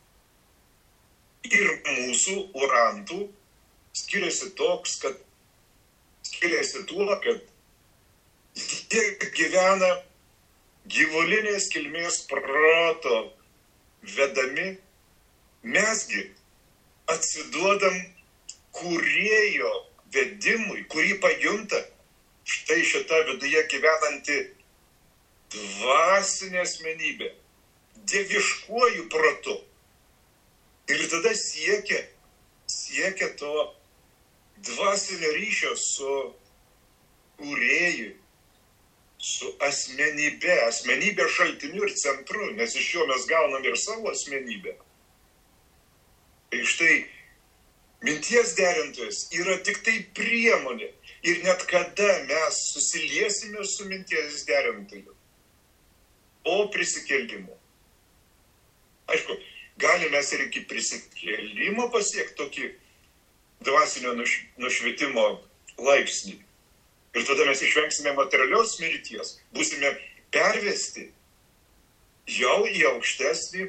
ir mūsų urantų skiriasi toks, kad skiriasi tuo, kad jie gyvena gyvulinės kilmės proto vedami, mesgi atsiduodam kūrėjo vedimui, kurį pajunta štai šita viduje gyvenanti dvasinė asmenybė, dieviškuoju protu. Ir tada siekia, siekia to dvasinio ryšio su kūrėju, su asmenybe, asmenybė šaltiniu ir centru, nes iš jo mes gaunam ir savo asmenybę. Tai štai minties derintojas yra tik tai priemonė ir net kada mes susiliesime su minties derintoju, o prisikėlimu. Aišku, galime mes ir iki prisikėlimo pasiekti tokį dvasinio nušvitimo laipsnį. Ir tada mes išvengsime materialios mirties, būsime pervesti jau į aukštesnį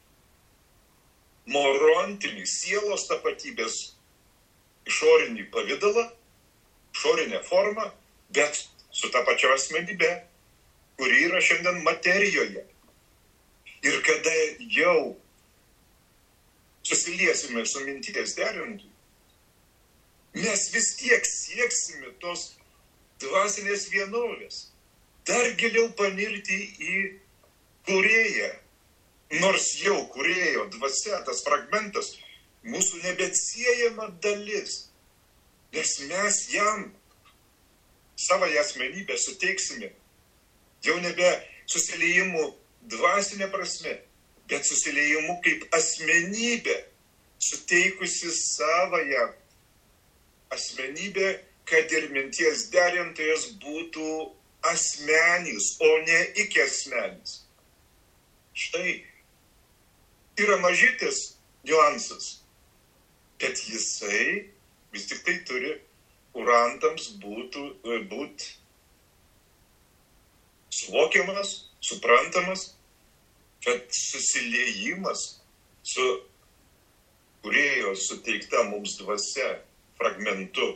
morontinį sielos tapatybės išorinį pavidalą, išorinę formą, bet su ta pačia asmenybe, kuri yra šiandien materijoje. Ir kada jau susiliesime su minties derintoju, mes vis tiek sieksime tos dvasinės vienovės, dar giliau panirti į kūrėją, nors jau kūrėjo dvasia, tas fragmentas, mūsų nebeatsiejama dalis, nes mes jam savąją asmenybę suteiksime jau nebe susiliejimu dvasinė prasme, bet susiliejimu kaip asmenybė, suteikusi savąją asmenybę, kad ir minties derintojas būtų asmenys, o ne iki asmenys. Štai yra mažytis niuansas, bet jisai vis tik tai turi urantams būtų būti suvokiamas, suprantamas, kad susiliejimas su kūrėjo suteikta mums dvasia fragmentu.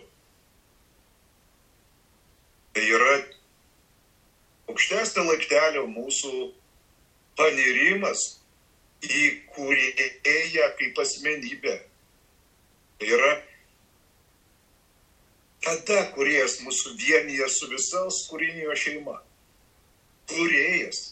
Tai yra aukštesnio laiptelio mūsų panirimas į kūrėją kaip asmenybę. Tai yra tada kūrėjas mūsų vienyje su visos kūrinijos šeima. Kūrėjas.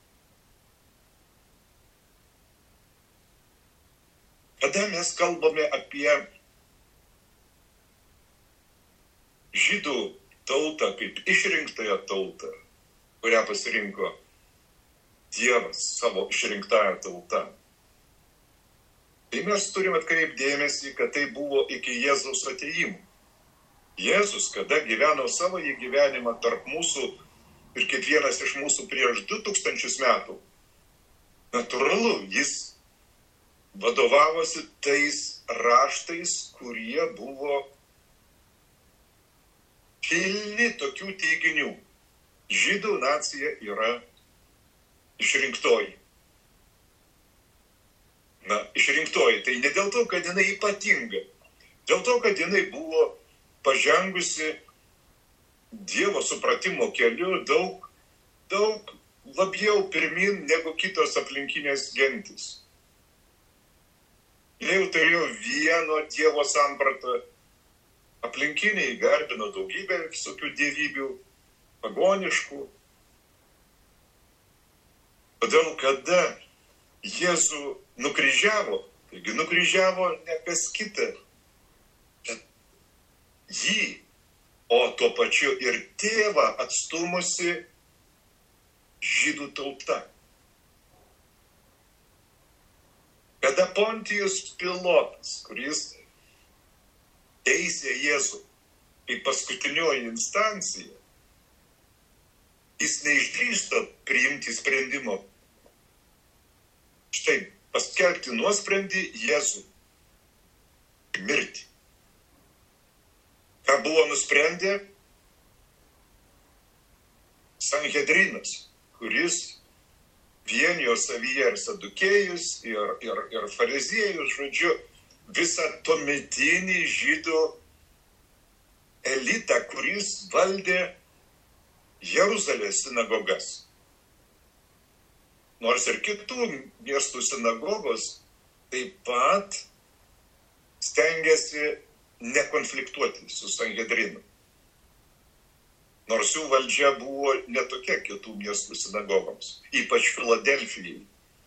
Kada mes kalbame apie žydų tautą kaip išrinktąją tautą, kurią pasirinko Dievas savo išrinktąją tautą. Tai mes turime atkreipti dėmesį, kad tai buvo iki Jėzaus atėjimo. Jėzus, kada gyveno savo gyvenimą tarp mūsų ir kiekvienas iš mūsų prieš du tūkstančius metų, natūralu, jis vadovavosi tais raštais, kurie buvo pilni tokių teiginių. Žydų nacija yra išrinktoji. Na, išrinktoji, tai ne dėl to, kad jinai ypatinga, dėl to, kad jinai buvo pažengusi Dievo supratimo keliu daug, daug labiau pirmin negu kitos aplinkinės gentis. Jie jau turėjo vieno Dievo sampratą, aplinkiniai garbino daugybę visokių dievybių, pagoniškų. Todėl, kada Jėzų nukryžiavo, taigi nukryžiavo ne kas kita, bet jį, o tuo pačiu ir tėvą atstumusi žydų tauta. Kada Pontijus Pilotas, kuris teisė Jėzų kaip paskutinioji instancija, jis neišdrįsto priimti sprendimo. Štai, paskelbti nuosprendį Jėzų mirti. Ką buvo nusprendę Sanhedrinas, kuris vienijo savyje ir sadukėjus, ir, ir, ir fariziejus, žodžiu, visą tuometinį žydų elitą, kuris valdė Jeruzalės sinagogas. Nors ir kitų miestų sinagogos taip pat stengiasi nekonfliktuoti su Sanhedrinu. Nors jų valdžia buvo netokia kitų miestų sinagogoms, ypač Filadelfijai.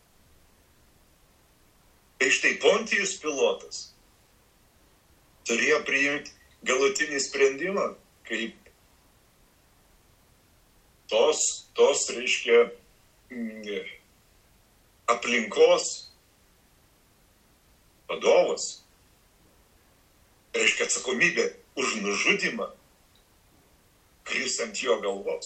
Tai štai Pontijus Pilotas turėjo priimti galutinį sprendimą, kaip tos, tos reiškia, aplinkos vadovas, reiškia atsakomybė už nužudymą, kris ant jo galvos.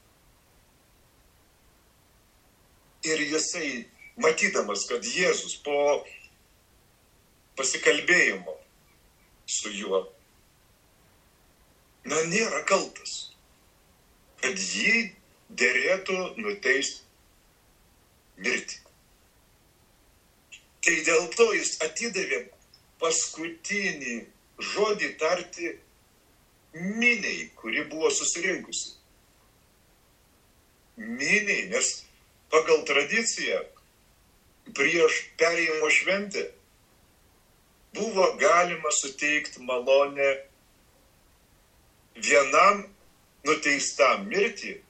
Ir jisai, matydamas, kad Jėzus po pasikalbėjimo su juo, na, nėra kaltas, kad jį derėtų nuteisti mirti. Tai dėl to jis atidavė paskutinį žodį tarti miniai, kuri buvo susirinkusi. Miniai, nes pagal tradiciją prieš perėjimo šventę buvo galima suteikti malonę vienam nuteistam mirti,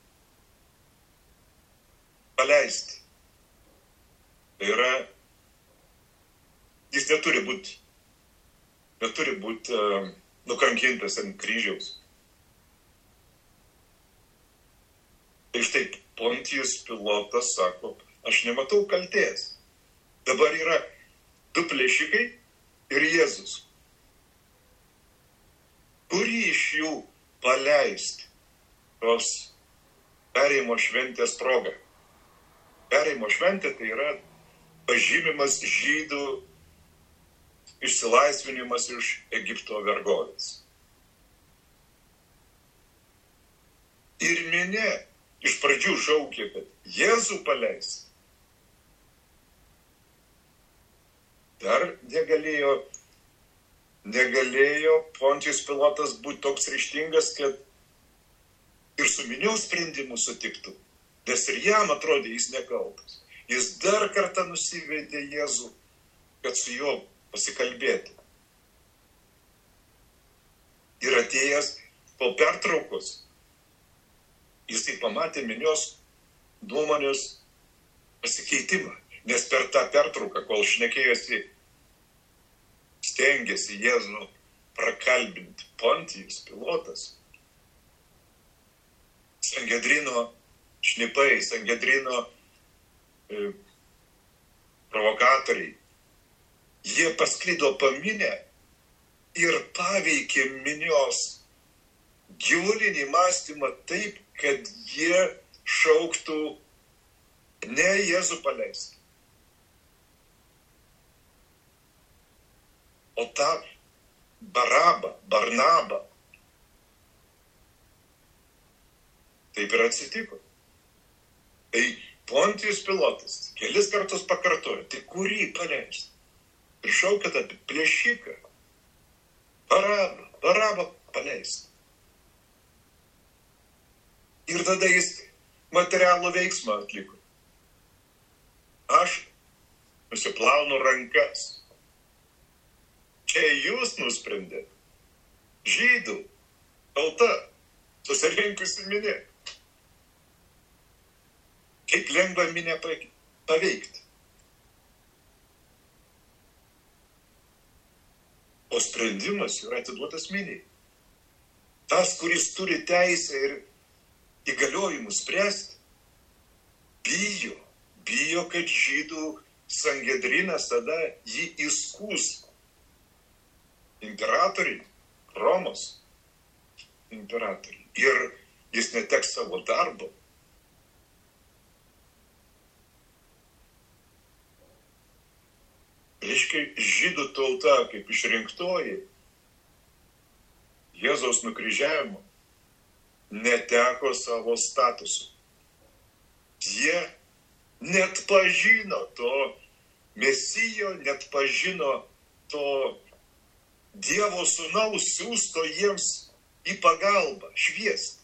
paleisti. Tai yra, jis neturi būti, neturi būti uh, nukankintas ant kryžiaus. Tai štai Pontijus Pilotas sako, aš nematau kaltės. Dabar yra du plėšikai ir Jėzus. Kurį iš jų paleisti tos perėjimo šventės progą? Perėjimo šventė tai yra pažymimas žydų išsilaisvinimas iš Egipto vergovės. Ir minia iš pradžių šaukė, kad Jėzų paleis. Dar negalėjo, negalėjo Pontijus Pilotas būti toks ryžtingas, kad ir su minios sprendimu sutiktų, nes ir jam atrodė jis nekaltas. Jis dar kartą nusivedė Jėzų, kad su juo pasikalbėtų. Ir atėjęs po pertraukos, jisai pamatė minios nuomonės pasikeitimą, nes per tą pertrauką, kol šnekėjosi, stengėsi Jėzų prakalbinti Pontijus Pilotas, Sangedrino šnipai, Sangedrino e, provokatoriai. Jie pasklido paminę ir paveikė minios gyvulinį mąstymą taip, kad jie šauktų ne Jėzų paleisk, o tą Barabą, Barnabą. Taip ir atsitiko. Tai Pontijus Pilotas kelis kartus pakartojo, tai kurį paleist? Ir šaukė tą plėšiką. Barabą, Barabą paleist. Ir tada jis materialų veiksmą atliko. Aš nusiplaunu rankas. Čia jūs nusprendėte. Žydų tauta, susirinkusi minė. Kaip lengva minę paveikti. O sprendimas yra atiduotas miniai. Tas, kuris turi teisę ir įgaliojimus spręsti, bijo, bijo, kad žydų Sangedrinas tada jį įskūs. Imperatoriai, Romos imperatoriai. Ir jis neteks savo darbo. Reiškia, žydų tauta kaip išrinktoji Jėzaus nukryžiavimo neteko savo statusu. Jie net pažino to Mesijo, net pažino to Dievo sūnaus siųsto jiems į pagalbą, šviesti.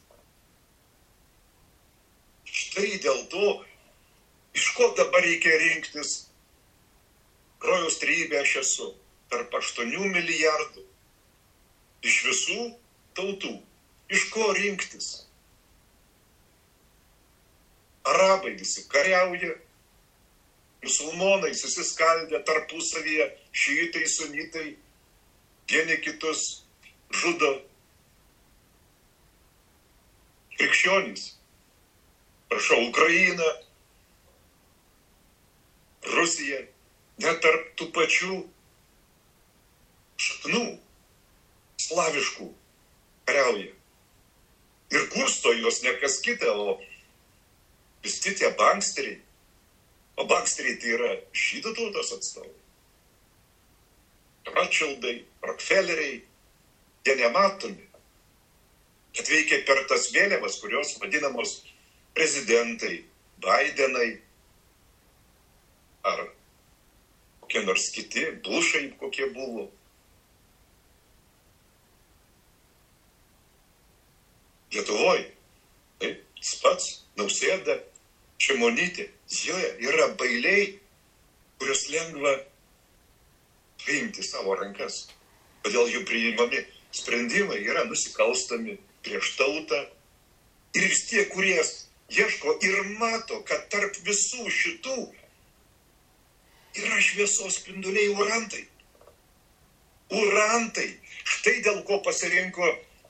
Štai dėl to, iš ko dabar reikia rinktis rojaus trejybė aš esu, tarp aštuonių milijardų, iš visų tautų. Iš ko rinktis? Arabai visi kariauja, musulmonai susiskaldė tarpusavyje, šiitai, sunitai, vieni kitus žudo. Krikščionys, prašau, Ukraina, Rusija, net tarp tų pačių šaknų slaviškų kariauja. Ir kursto jos ne kas kita, o visi tie banksteriai. O banksteriai tai yra žydų tautos atstovai. Rothschildai, Rockefelleriai, jie nematomi. Bet veikia per tas vėliavas, kurios vadinamos prezidentai, Bidenai, ar kokie nors kiti, Bushai kokie buvo. Lietuvoje, taip, tas pats, Nausėda, Šimonytė, jie yra bailiai, kurios lengva priimti savo rankas. Todėl jų priimami sprendimai yra nusikalstami prieš tautą. Ir vis tie, kurie ieško ir mato, kad tarp visų šitų yra šviesos spinduliai urantai. Urantai. Štai dėl ko pasirinko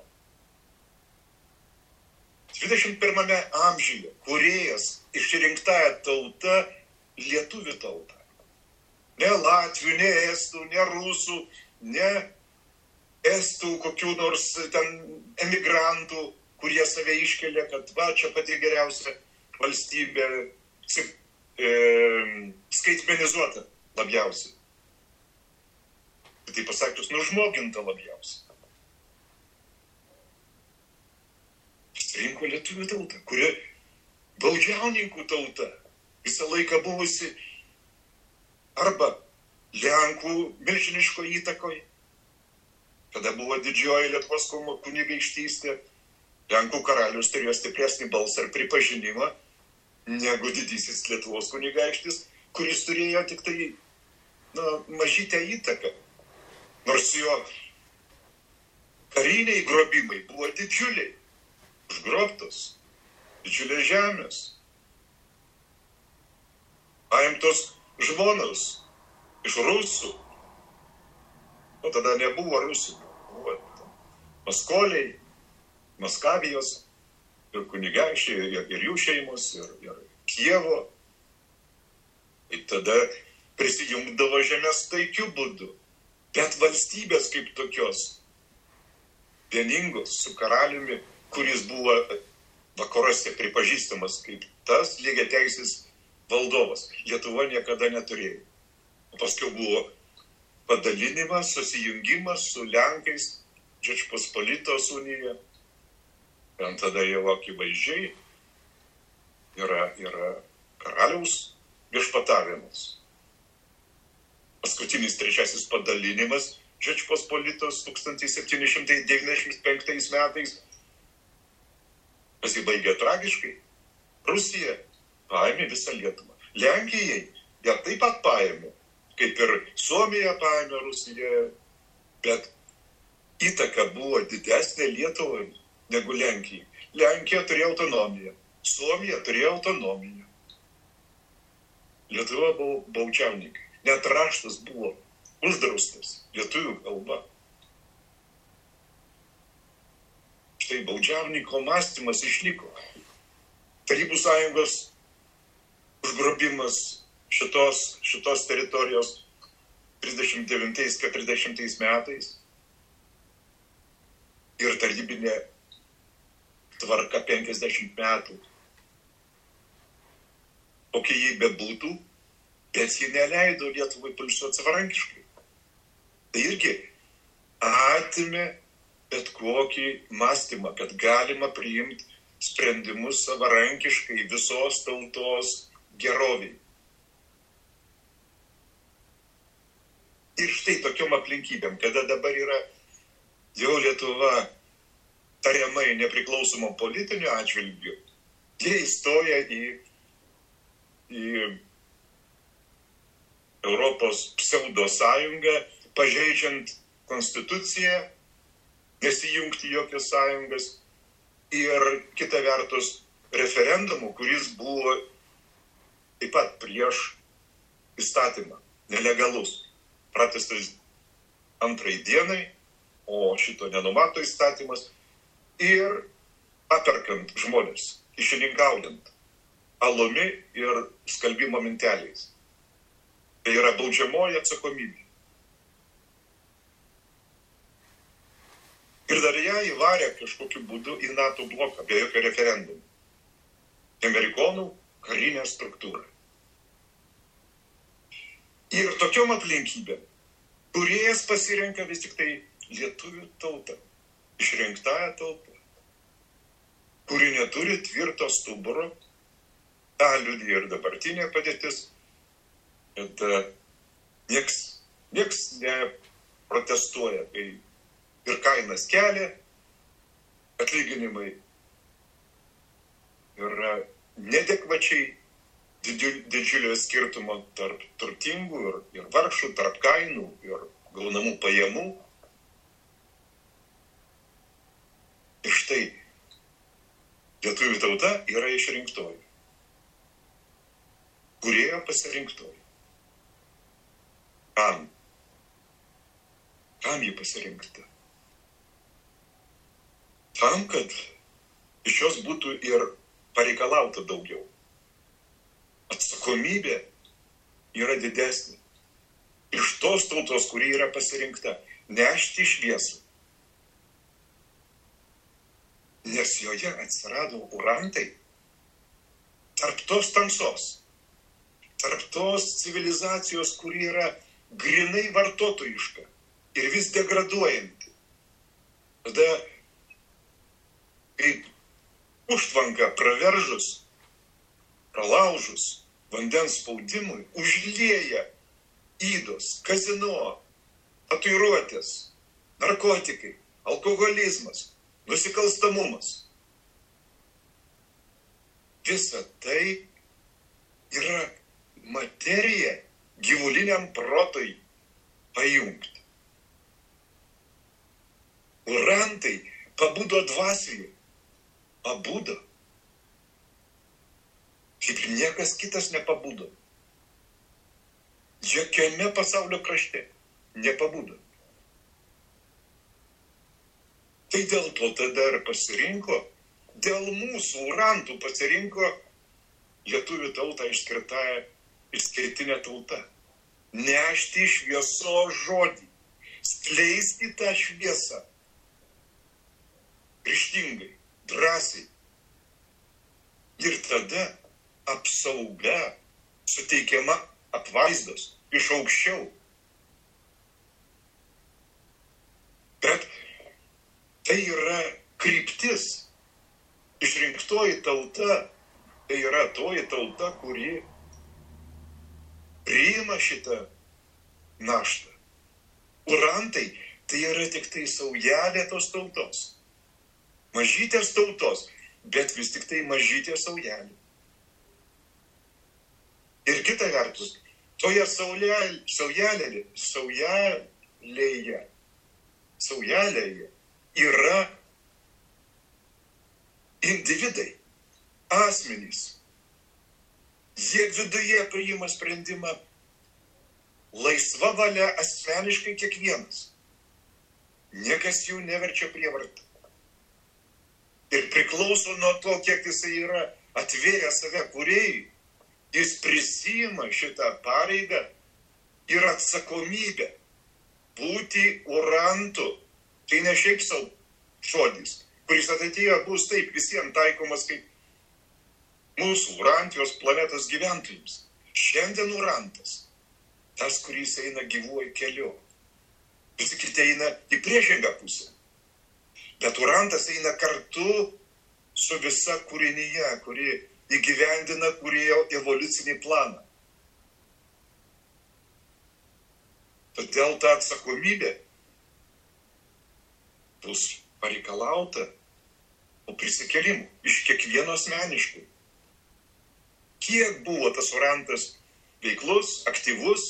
dvidešimt pirmame amžiuje kūrėjas išrinktąją tautą lietuvių tautą. Ne latvių, ne estų, ne rusų, ne estų kokių nors ten emigrantų, kurie save iškelia, kad va, čia pati geriausia valstybė, e, skaitmenizuota labiausiai. Tai pasakius, nužmoginta labiausiai. Rinko lietuvių tautą, kuri baudžiauninkų tauta, visą laiką buvusi arba Lenkų milžiniško įtakoje, kada buvo didžioji Lietuvos kunigaikštystė, Lenkų karalius turėjo stipresnį balsą ir pripažinimą negu didysis Lietuvos kunigaikštis, kuris turėjo tik tai na, mažytę įtaką. Nors jo kariniai grobimai buvo didžiuliai. Užgrobtos, didžiulės žemės, paimtos žmonos iš rusų, o tada nebuvo rusų, buvo maskoliai, Maskavijos ir kunigaikščiai, ir, ir jų šeimos, ir, ir Kievo. Ir tada prisijungdavo žemės taikių būdų. Bet valstybės kaip tokios, vieningos, su karaliumi, kuris buvo vakaruose pripažįstamas kaip tas lygiateisis valdovas, Lietuva niekada neturėjo. O paskui buvo padalinimas, susijungimas su Lenkais, Žečpospolitos unija. Ir tada jau akivaizdžiai yra, yra karaliaus viešpatavimas. Paskutinis trečiasis padalinimas Žečpospolitos tūkstantis septyni šimtai devyniasdešimt penktais metais pasibaigė tragiškai. Rusija paėmė visą Lietuvą. Lenkijai ją taip pat paėmė, kaip ir Suomija paėmė Rusiją, bet įtaka buvo didesnė Lietuvai negu Lenkijai. Lenkija turėjo autonomiją, Suomija turėjo autonomiją. Lietuva buvo baudžiauninkai. Net raštas buvo uždraustas lietuvių kalba. Štai baudžiauninko mąstymas išliko. Tarybų sąjungos užgrobimas šitos, šitos teritorijos trisdešimt devintais keturiasdešimtais metais ir tarybinė tvarka penkiasdešimt metų. Kokia jį bebūtų, bet ji neleido Lietuvai pulsuoti savarankiškai. Tai irgi atimė bet kokį mąstymą, kad galima priimti sprendimus savarankiškai visos tautos geroviai. Ir štai tokiom aplinkybėm, kada dabar yra jau Lietuva tariamai nepriklausomom politiniu atžvilgiu, jie įstoja į, į Europos pseudo sąjungą, pažeidžiant konstituciją, nesijungti jokios sąjungas ir kita vertus referendumų, kuris buvo taip pat prieš įstatymą, nelegalus, pratęstas antrai dienai, o šito nenumato įstatymas, ir aperkant žmonės, išrininkaujant alumi ir skalbimo minteliais. Tai yra baudžiamoji atsakomybė. Ir dar ją įvarė kažkokiu būdu į NATO bloką, be jokio referendumų. Amerikonų karinę struktūrą. Ir tokiom aplinkybėm, kuriejas pasirenka vis tik tai lietuvių tautą, išrinktąją tautą, kuri neturi tvirto stuburo, tą liudija ir dabartinė padėtis, kad nieks, nieks neprotestuoja, kai ir kainas kelia, atlyginimai yra nedekvačiai didžiulio skirtumo tarp turtingų ir, ir vargšų, tarp kainų ir gaunamų pajamų. Ir štai lietuvių tauta yra išrinktoji, kūrėjo pasirinktoji. Kam? Kam jį pasirinkta? Tam, kad iš jos būtų ir pareikalauta daugiau. Atsakomybė yra didesnė. Iš tos tautos, kuri yra pasirinkta, nešti šviesą. Nes joje atsirado urantai tarp tos tamsos, tarp tos civilizacijos, kuri yra grinai vartotojiška ir vis degraduojanti. Tada, kaip užtvanka praveržus, pralaužus vandens spaudimui, užlieja ydos, kazino, tatuiruotės, narkotikai, alkoholizmas, nusikalstamumas. Visa tai yra materija gyvuliniam protui pajungti. Urantai pabudo dvasioje. Pabudo. Kaip niekas kitas nepabudo. Jokiame pasaulio krašte nepabudo. Tai dėl to tada ir pasirinko dėl mūsų urantų pasirinko lietuvių tautą išskirtąją, išskirtinę tautą. Nešti šviesos žodį, skleisti tą šviesą. Ryžtingai, drąsiai. Ir tada apsauga suteikiama apvaizdos iš aukščiau. Bet tai yra kryptis. Išrinktoji tauta, tai yra toji tauta, kuri priima šitą naštą. Urantai tai yra tik tai saujelė tos tautos. Mažytės tautos, bet vis tik tai mažytė saujelė. Ir kita vertus, toje saujelė, saujelė, saujelėje, saujelėje yra individai, asmenys. Jie viduje priima sprendimą laisva valia asmeniškai kiekvienas. Niekas jų neverčia prievarta. Ir priklauso nuo to, kiek jisai yra atvėręs save kūrėjui, jis prisima šitą pareigą ir atsakomybę būti urantu. Tai ne šiaip savo žodis, kuris ateityje bus taip visiems taikomas kaip mūsų urantijos planetos gyventojams. Šiandien urantas, tas, kuris eina gyvuoju keliu. Visi kiti eina į priešingą pusę. Bet urantas eina kartu su visa kūrinyje, kuri įgyvendina kūrėjo evoliucinį planą. Todėl ta atsakomybė bus pareikalauta po prisikėlimų iš kiekvieno asmeniškai. Kiek buvo tas urantas veiklus, aktyvus,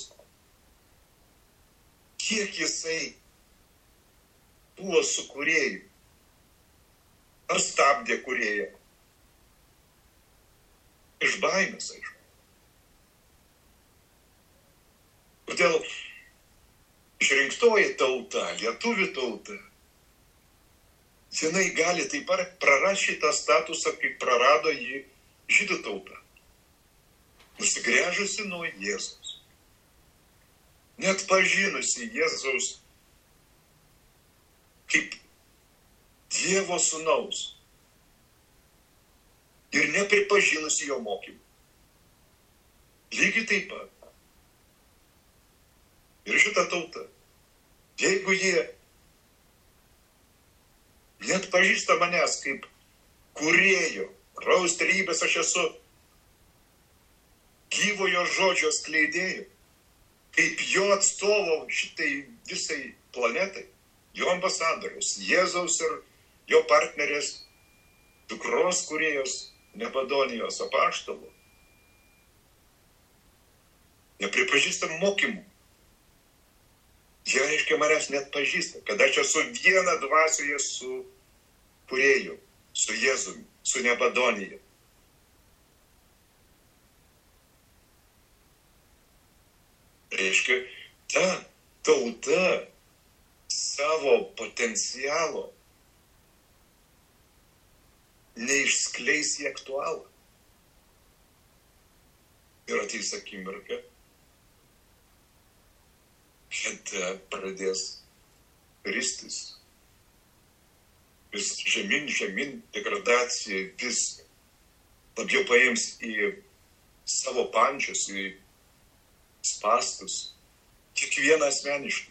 kiek jisai buvo su kūrėju, ar stabdė kūrėją. Iš baimės, aišku. Todėl išrinktoji tauta, lietuvių tauta, jinai gali taip pat prarasti tą statusą, kaip prarado jį žydų tauta. Nusigręžusi nuo Jėzaus. Net pažinusi Jėzaus kaip Dievo sūnaus ir nepripažinusi jo mokymų. Lygiai taip pat. Ir šita tauta, jeigu jie net pažįsta manęs kaip kūrėjo, kraujaus trejybės aš esu, gyvojo žodžio skleidėjų, kaip jo atstovo šitai visai planetai, jo ambasadorius, Jėzaus ir jo partnerės, dukros kūrėjos Nebadonijos apaštalų. Nepripažįstam mokymų. Jie reiškia manęs net pažįsta, kad aš esu viena dvasioje su kūrėju, su Jėzumi, su Nebadonija. Reiškia, ta tauta savo potencialo neišskleis į aktualą. Ir ateis akimirka, kada pradės ristis. Vis žemyn, žemyn degradacija vis labiau paims į savo pančius, į spastus, kiekvieną asmeniškai.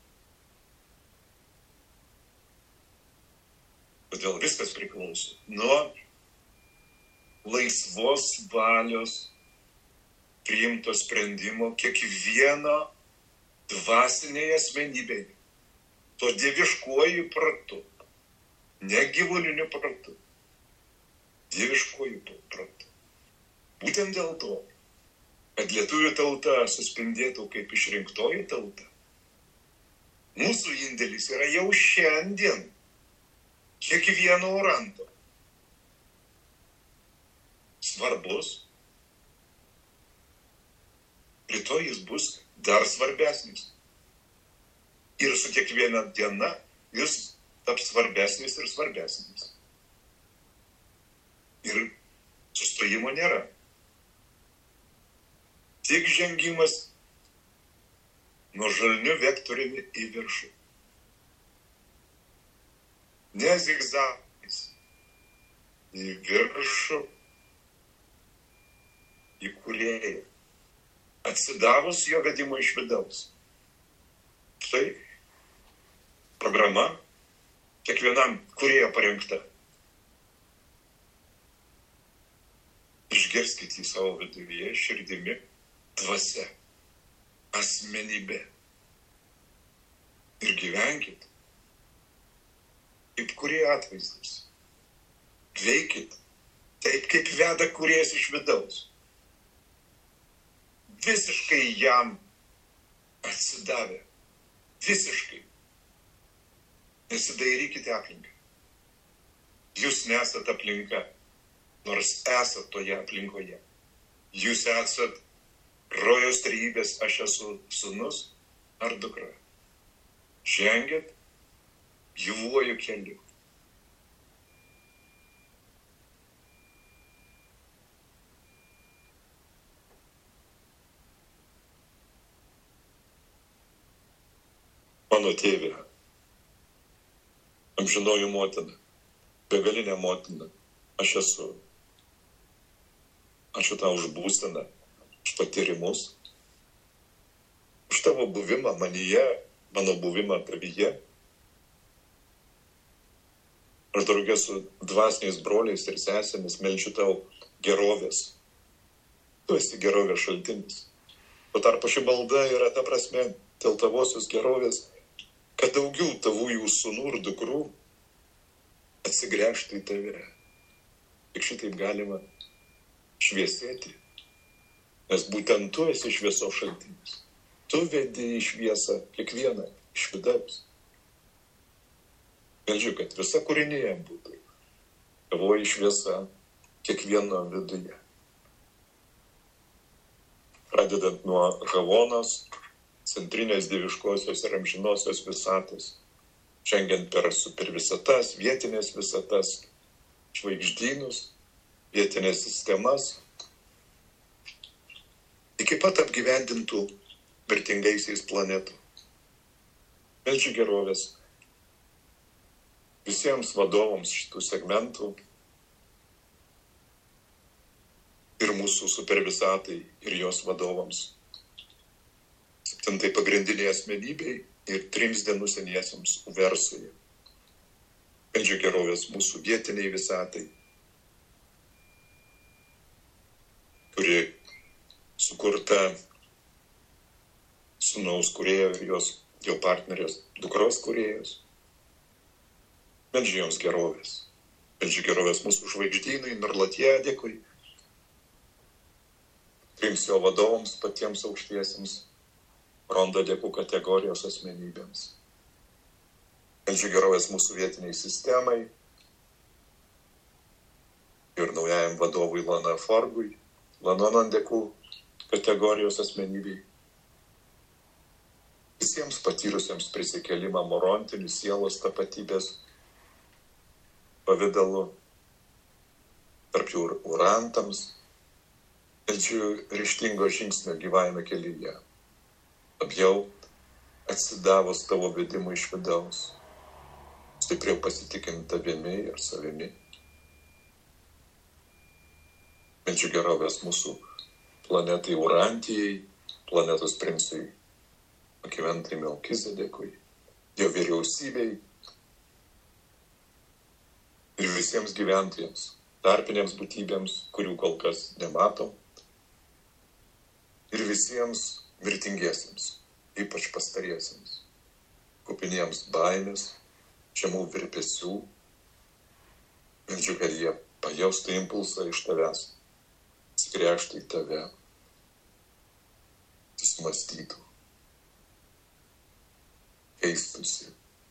Todėl viskas priklauso nuo laisvos valios priimto sprendimo kiekvieno dvasinėje asmenybėje, to dieviškuoju pratu, ne gyvuliniu pratu, dieviškuoju pratu. Būtent dėl to, kad lietuvių tauta suspindėtų kaip išrinktoji tauta, mūsų indėlis yra jau šiandien kiekvieno uranto svarbus. Rytoj jis bus dar svarbesnis. Ir su kiekviena diena jis taps svarbesnis ir svarbesnis. ir sustojimo nėra. Tik žengimas nuožulniu vektoriumi į viršų. Ne zigzagais. Į viršų, į kūrėją. Atsidavus jo vedimo iš vidaus. Štai programa kiekvienam kūrėjo parengta. Išgirskite į savo viduje, širdimi, dvasia, asmenybė. Ir gyvenkit kaip kūrėjo atvaizdas. Veikit taip, kaip veda kūrėjas iš vidaus. Visiškai jam atsidavę. Visiškai. Nesidairykite aplinką. Jūs nesat aplinka, nors esat toje aplinkoje. Jūs esat rojaus trejybės, aš esu sūnus ar dukra. Žengėt gyvuoju keliu. Mano tėvė, amžinoji motina, begalinė motina, aš esu. Ačiū tau už būseną, už patyrimus, už tavo buvimą manyje, mano buvimą tavyje. Aš draugė su dvasiniais broliais ir sesėmis meldžiu tau gerovės. Tu esi gerovės šaltinis. Tuo tarpu ši malda yra ta prasme dėl tavosios gerovės, kad daugiau tavųjų sūnų ir dukrų atsigręžtų į tave. Tik šitaip galima šviesėti, nes būtent tu esi šviesos šaltinis. Tu vedi į šviesą kiekvieną iš vidaus. Meldžiu, kad visa kūrinėje būtų tavoji šviesa kiekvieno viduje. Pradedant nuo Havonos, centrinės dieviškosios ir amžinosios visatos, žengiant per supervisatas, vietinės visatas, žvaigždynus, vietinės sistemas, iki pat apgyvendintų vertingaisiais planetų. Meldžiu gerovės visiems vadovams šitų segmentų ir mūsų supervisatai ir jos vadovams. Septintai pagrindiniai asmenybei ir trims dienų seniesiams Uversuje. Meldžiu gerovės mūsų vietiniai visatai, kuri sukurta sūnaus kūrėjo ir jos jo partnerės dukros kūrėjos. Meldžiu joms gerovės. Meldžiu gerovės mūsų žvaigždynui, Narlatjadekui, trims jo vadovams, patiems aukštiesiems Rondo dėkų kategorijos asmenybėms. Meldžiu gerovės mūsų vietiniai sistemai ir naujajam vadovui Lana Forgui, Lanonon dėkų kategorijos asmenybei. Visiems patyrusiems prisikėlimą morontinių sielos tapatybės pavidalu, tarp jų urantams, meldžiu ryžtingo žingsnio gyvavime kelyje. Labiau atsidavus tavo vedimui iš vidaus, stipriau pasitikint tavimi ir savimi. Meldžiu gerovės mūsų planetai Urantijai, planetos princui Akiventai Melkizedekui, jo vyriausybei ir visiems gyventojams, tarpinėms būtybėms, kurių kol kas nematom, ir visiems mirtingiesiems, ypač pastariesiems, kupiniems baimės, žemų virpesių. Meldžiu, kad jie pajaustų impulsą iš tavęs, atsigręžtų į tave, susimastytų, keistusi.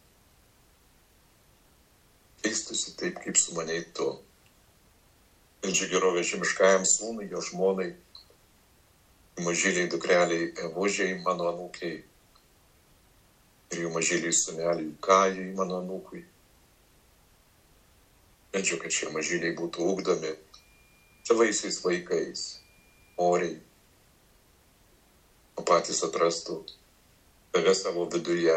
Keistusi taip, kaip sumanei tu. Meldžiu gerovę žemiškajam sūnui, jo žmonai, mažyliai dukreliai Evožiai, mano anūkiai, ir jų mažyliai sūneliai Kajai, mano anūkui. Meldžiu, kad šie mažyliai būtų ugdomi savaisiais vaikais, oriai, o patys atrastų tave savo viduje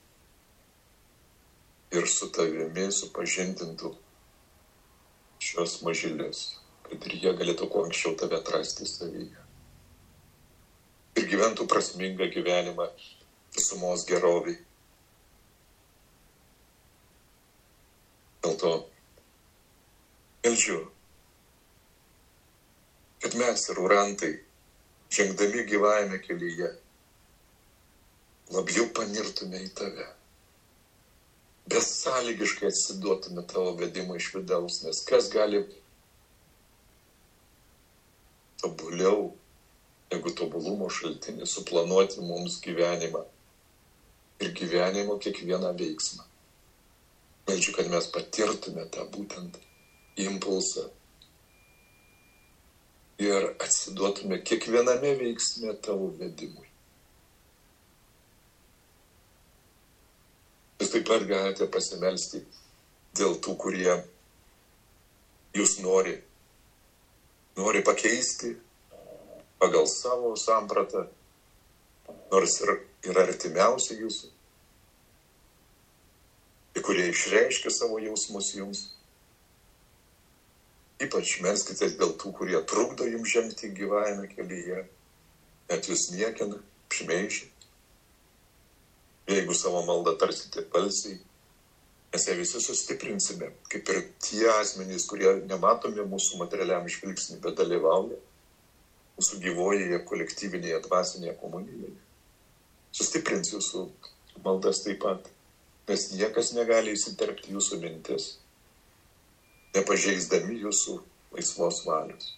ir su tavimi supažindintų šios mažylius, kad ir jie galėtų kuo anksčiau tave atrasti savyje. Ir gyventų prasmingą gyvenimą visumos gerovį. Dėl to meldžiu, kad mes ir urantai, žengdami gyvajame kelyje, labiau panirtume į tave. Besąlygiškai atsiduotume tavo vedimą iš vidaus, nes kas gali tobuliau negu tobulumo šaltinį suplanuoti mums gyvenimą ir gyvenimo kiekvieną veiksmą. Meldžiu, kad mes patirtume tą būtent impulsą ir atsiduotume kiekviename veiksme tavo vedimui. Jūs taip pat galite pasimelsti dėl tų, kurie jūs nori, nori pakeisti pagal savo sampratą, nors ir yra artimiausi jūsų, ir kurie išreiškia savo jausmus jums. Ypač melskitės dėl tų, kurie trukdo jums žengti gyvajame kelyje, net jūs niekina, šmeižia. Jeigu savo maldą tarsite balsiai, mes ją visi sustiprinsime, kaip ir tie asmenys, kurie nematomi mūsų materialiam žvilgsnį, bet dalyvauja mūsų gyvojoje kolektyvinėje dvasinėje komunijoje. Sustiprins jūsų maldas taip pat, nes niekas negali įsiterpti jūsų mintis, nepažeisdami jūsų laisvos valios.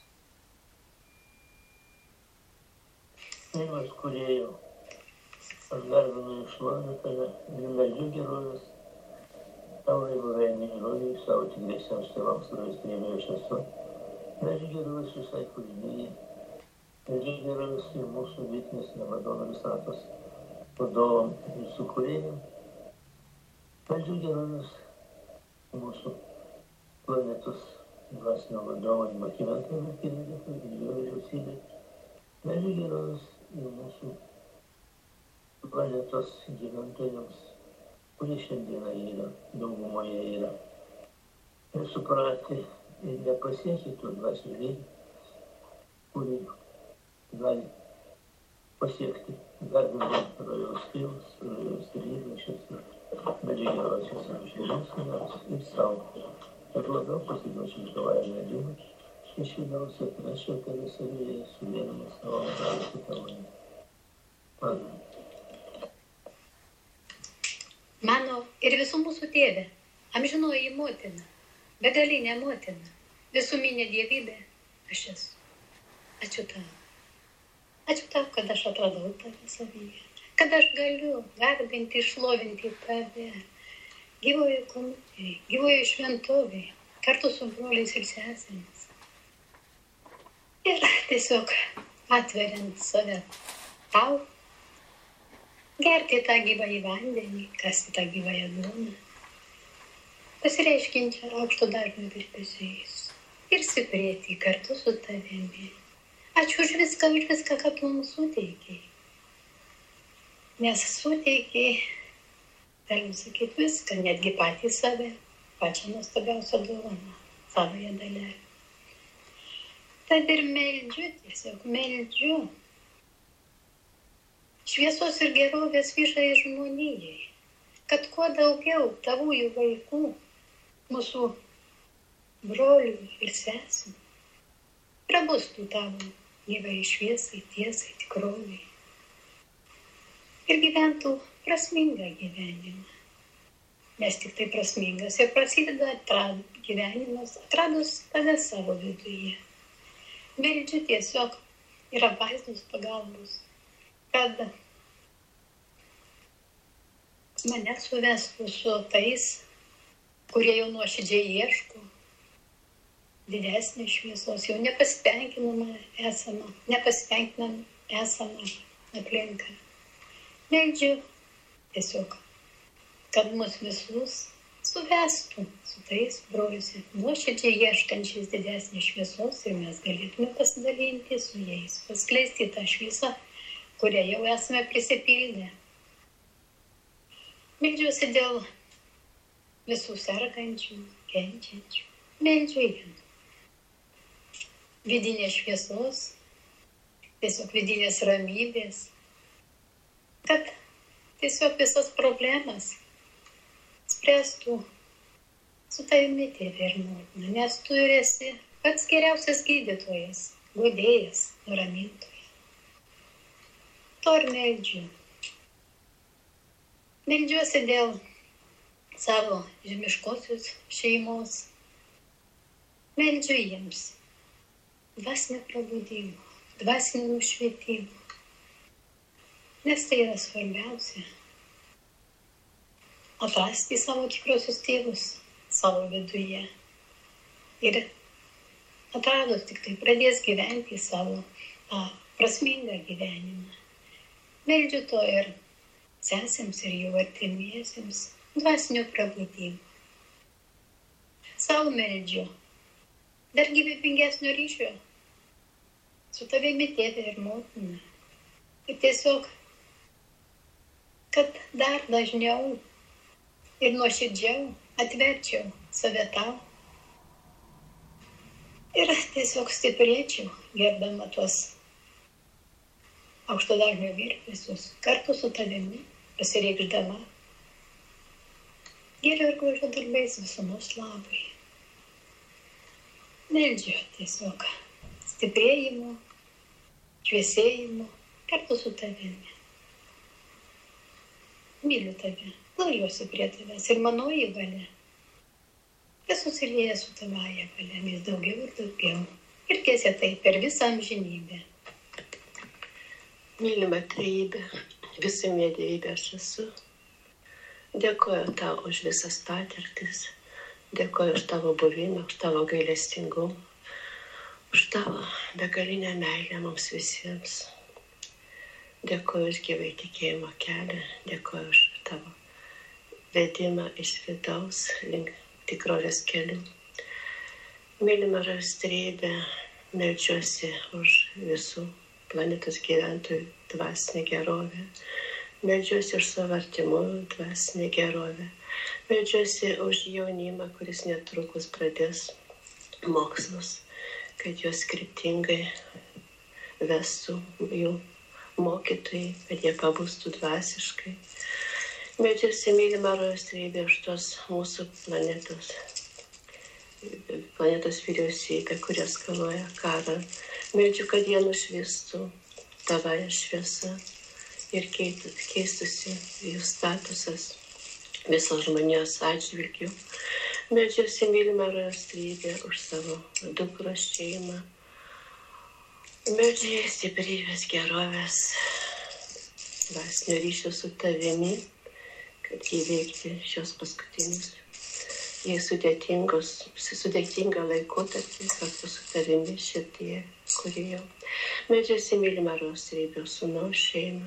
Dievas kūrėjo, aš garbinu ir šlovinu tave, ir meldžiu gerovės, tavo įvairiai žodžiai, savo tikriesiems tėvams, kuriais priėmė aš esu. Meldžiu gerovės visai kūrinijai, meldžiu gerovės ir mūsų vietinės Nemadona visatos vadovam ir sukūrėjam. Meldžiu gerovės mūsų planetos dvasinio vadovo Makimentui Markinėdėkui ir jo vyriausybei. Meldžiu gerovės ir mūsų planetos gyventojams, kurie šiandieną yra, daugumoje yra nesupratę ir nepasiekę tų dvasinių lygį, kurį gali pasiekti garbinant rojaus tėvus, rojaus tarybėšius ir meldžiu gerovės visiems žmonėms kuniams ir savo. Ir labiau pasiduočiau gyvajame medimui, iš vidaus atrašiau tave savyje, suvėdamas savo metalą su tavimi. Amen. Mano ir visų mūsų tėvė, amžinoji motina, begalinė motina, visuminė dievybė, aš esu. Ačiū tau. Ačiū tau, kad aš atradau tave savyje, kad aš galiu garbinti, išlovinti tave gyvoje komunijoje, gyvoje šventovėje, kartu su broliais ir sesėmis. Ir tiesiog atveriant save tau, gerti tą gyvąjį vandenį, kasti tą gyvąją duoną, pasireiškinčią aukšto dažnio virpesiais ir stiprėti kartu su tavimi. Ačiū už viską, už viską, ką tu mums suteikiai. Nes suteikiai, galim sakyti viską, netgi patį save, pačią nuostabiausią dovaną, savoje dalelę. Tad ir meldžiu, tiesiog meldžiu šviesos ir gerovės viešai žmonijai, kad kuo daugiau tavųjų vaikų, mūsų brolių ir sesų, prabustų tavo gyvai šviesai, tiesai, tikroviai ir gyventų prasmingą gyvenimą. Nes tik tai prasmingas ir prasideda atrad, gyvenimas, atradus tave savo viduje. Meldžiu tiesiog ir apvaizdos pagalbos, kad mane suvestų su tais, kurie jau nuoširdžiai ieško didesnės šviesos, jau nepasitenkinama esama, nepasitenkinama esama aplinka. Meldžiu tiesiog, kad mus visus suvestų su tais broliais ir nuoširdžiai ieškančiais didesnės šviesos ir mes galėtume pasidalinti su jais, paskleisti tą šviesą, kurią jau esame prisipildę. Meldžiuosi dėl visų sergančių, kenčiančių. Meldžiu jiems vidinės šviesos, tiesiog vidinės ramybės, kad tiesiog visas problemas spręstų su tavimi, tėve ir motina, nes tu ir esi pats geriausias gydytojas, guodėjas, nuramintojas. To ir meldžiu. Meldžiuosi dėl savo žemiškosios šeimos. Meldžiu jiems dvasinio prabudimo, dvasinio nušvietimo, nes tai yra svarbiausia. Atrasti savo tikrosius tėvus savo viduje. Ir atradus tik tai pradės gyventi savo a, prasmingą gyvenimą. Meldžiu to ir sesėms ir jų artimiesiems dvasinio prabudimo. Savo meldžiu dar gyvybingesnio ryšio su tavimi, tėve ir motina. Ir tiesiog, kad dar dažniau ir nuoširdžiau atverčiau save tau. Ir tiesiog stiprėčiau, gerbdama tuos aukšto dažnio virpesius, kartu su tavimi, pasireikšdama gėrio ir grožio darbais visumos labui. Meldžiu tiesiog stiprėjimo, šviesėjimo, kartu su tavimi. Myliu tave, glaužiuosi prie tavęs ir manoji valia. Esu susilieję su tavąja valia, vis daugiau ir daugiau. Ir tiesia tai per visą amžinybę. Mylima trejybė, visame dievybė aš esu. Dėkoju tau už visas patirtis. Dėkoju už tavo buvimą, už tavo gailestingumą, už tavo begalinę meilę mums visiems. Dėkoju už gyvai tikėjimo kelią, dėkoju už tavo vedimą iš vidaus link tikrovės kelių. Mylima Rastrybė, meldžiuosi už visų planetos gyventojų dvasinę gerovę. Meldžiuosi už savo artimųjų dvasinę gerovę. Meldžiuosi už jaunimą, kuris netrukus pradės mokslus, kad juos kryptingai vestų jų mokytojai, kad jie pabustų dvasiškai. Meldžiuosi, mylima Rastrybė, už tos mūsų planetos, planetos vyriausybę, kurie skaluoja karą. Meldžiu, kad jie nušvistų tavąją šviesą ir keistusi jų statusas visos žmonijos atžvilgių. Meldžiuosi, mylima Rastrybė, už savo dukros šeimą. Meldžiu jai stiprybės, gerovės, dvasinio ryšio su tavimi, kad įveikti šios paskutinius, jei sudėtingus, sudėtingą laikotarpį kartu su tavimi širdyje, kurį jau. Meldžiuosi, mylima Rastrybė, sūnaus šeimą,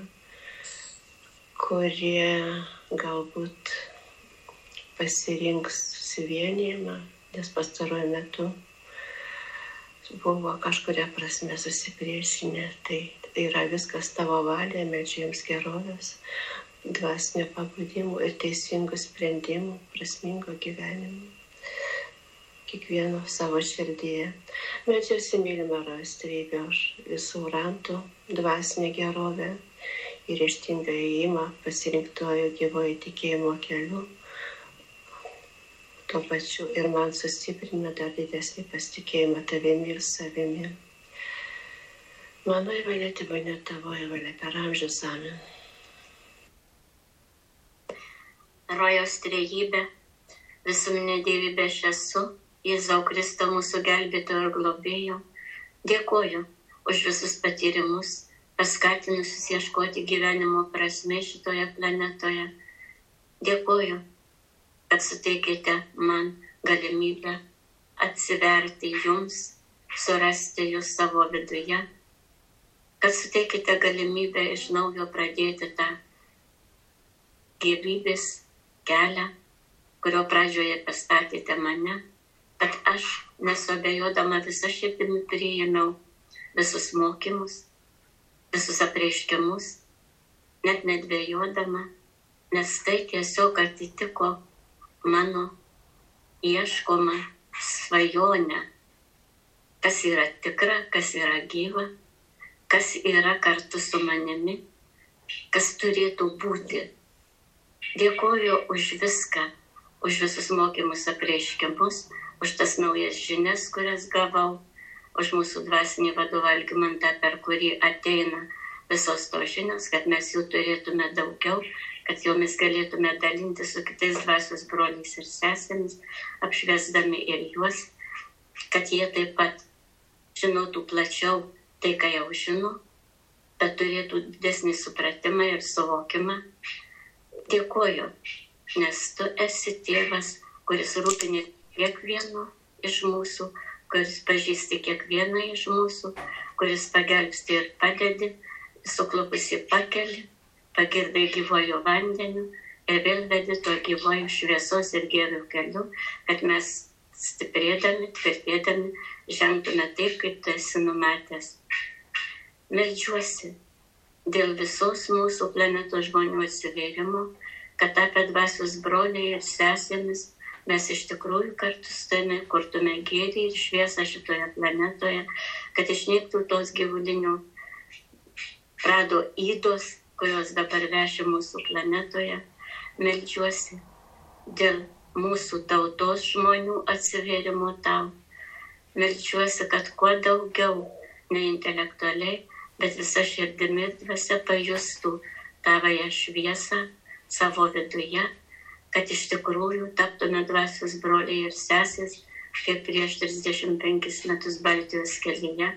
kurie galbūt pasirinks susivienijimą, nes pastaruoju metu buvo kažkuria prasme susipriešinę. Tai yra viskas tavo valia, meldžiu jiems gerovės, dvasinio pabudimų ir teisingų sprendimų, prasmingo gyvenimo. Kiekvieno savo širdyje. Meldžiuosi, mylima Rastrybė, už visų rantų dvasinę gerovę ir ryžtingą ėjimą pasirinktojo gyvojo tikėjimo keliu, tuo pačiu ir man sustiprina dar didesnį pasitikėjimą tavimi ir savimi. Manoji valia tebūnie tavoji valia per amžius. Amen. Rojaus trejybė, visuminė dievybė aš esu, Jėzau Kristau mūsų gelbėtojo ir globėjo. Dėkoju už visus patyrimus, paskatinusius ieškoti gyvenimo prasmė šitoje planetoje. Dėkoju, kad suteikėte man galimybę atsiverti jums, surasti jūs savo viduje, kad suteikėte galimybę iš naujo pradėti tą gyvybės kelią, kurio pradžioje pastatėte mane, kad aš nesuabejodama visą širdimi priėmiau visus mokymus, visus apreiškimus, net nedvejodama, nes tai tiesiog atitiko mano ieškomą svajonę, kas yra tikra, kas yra gyva, kas yra kartu su manimi, kas turėtų būti. Dėkoju už viską, už visus mokymus apreiškimus, už tas naujas žinias, kurias gavau, už mūsų dvasinį vadovą Algimantą, per kurį ateina visos tos žinios, kad mes jų turėtume daugiau, kad jomis galėtume dalinti su kitais dvasios broliais ir sesėmis, apšviesdami ir juos, kad jie taip pat žinotų plačiau tai, ką jau žino, bet turėtų didesnį supratimą ir suvokimą. Dėkoju, nes tu esi tėvas, kuris rūpini kiekvieno iš mūsų, kuris pažįsti kiekvieną iš mūsų, kuris pagelbsti ir padedi, suklupusi pakeli, pagirdai gyvojo vandeniu ir vėl vedi to gyvojo šviesos ir gėrio keliu, kad mes stiprėdami, tvirtėdami, žengtume taip, kaip tu esi numatęs. Meldžiuosi dėl visos mūsų planetos žmonių atsivėrimo, kad tapę dvasios broliai ir sesėmis mes iš tikrųjų kartu su tavimi kurtume gėrį ir šviesą šitoje planetoje, kad išnyktų tos gyvulinių prado ydos, kurios dabar veši mūsų planetoje. Meldžiuosi dėl mūsų tautos žmonių atsivėrimo tau. Meldžiuosi, kad kuo daugiau, ne intelektualiai, bet visa širdimi ir dvasia pajustų tavąją šviesą savo viduje, kad iš tikrųjų taptume dvasios broliai ir sesės, kaip prieš trisdešimt penkis metus Baltijos kelyje.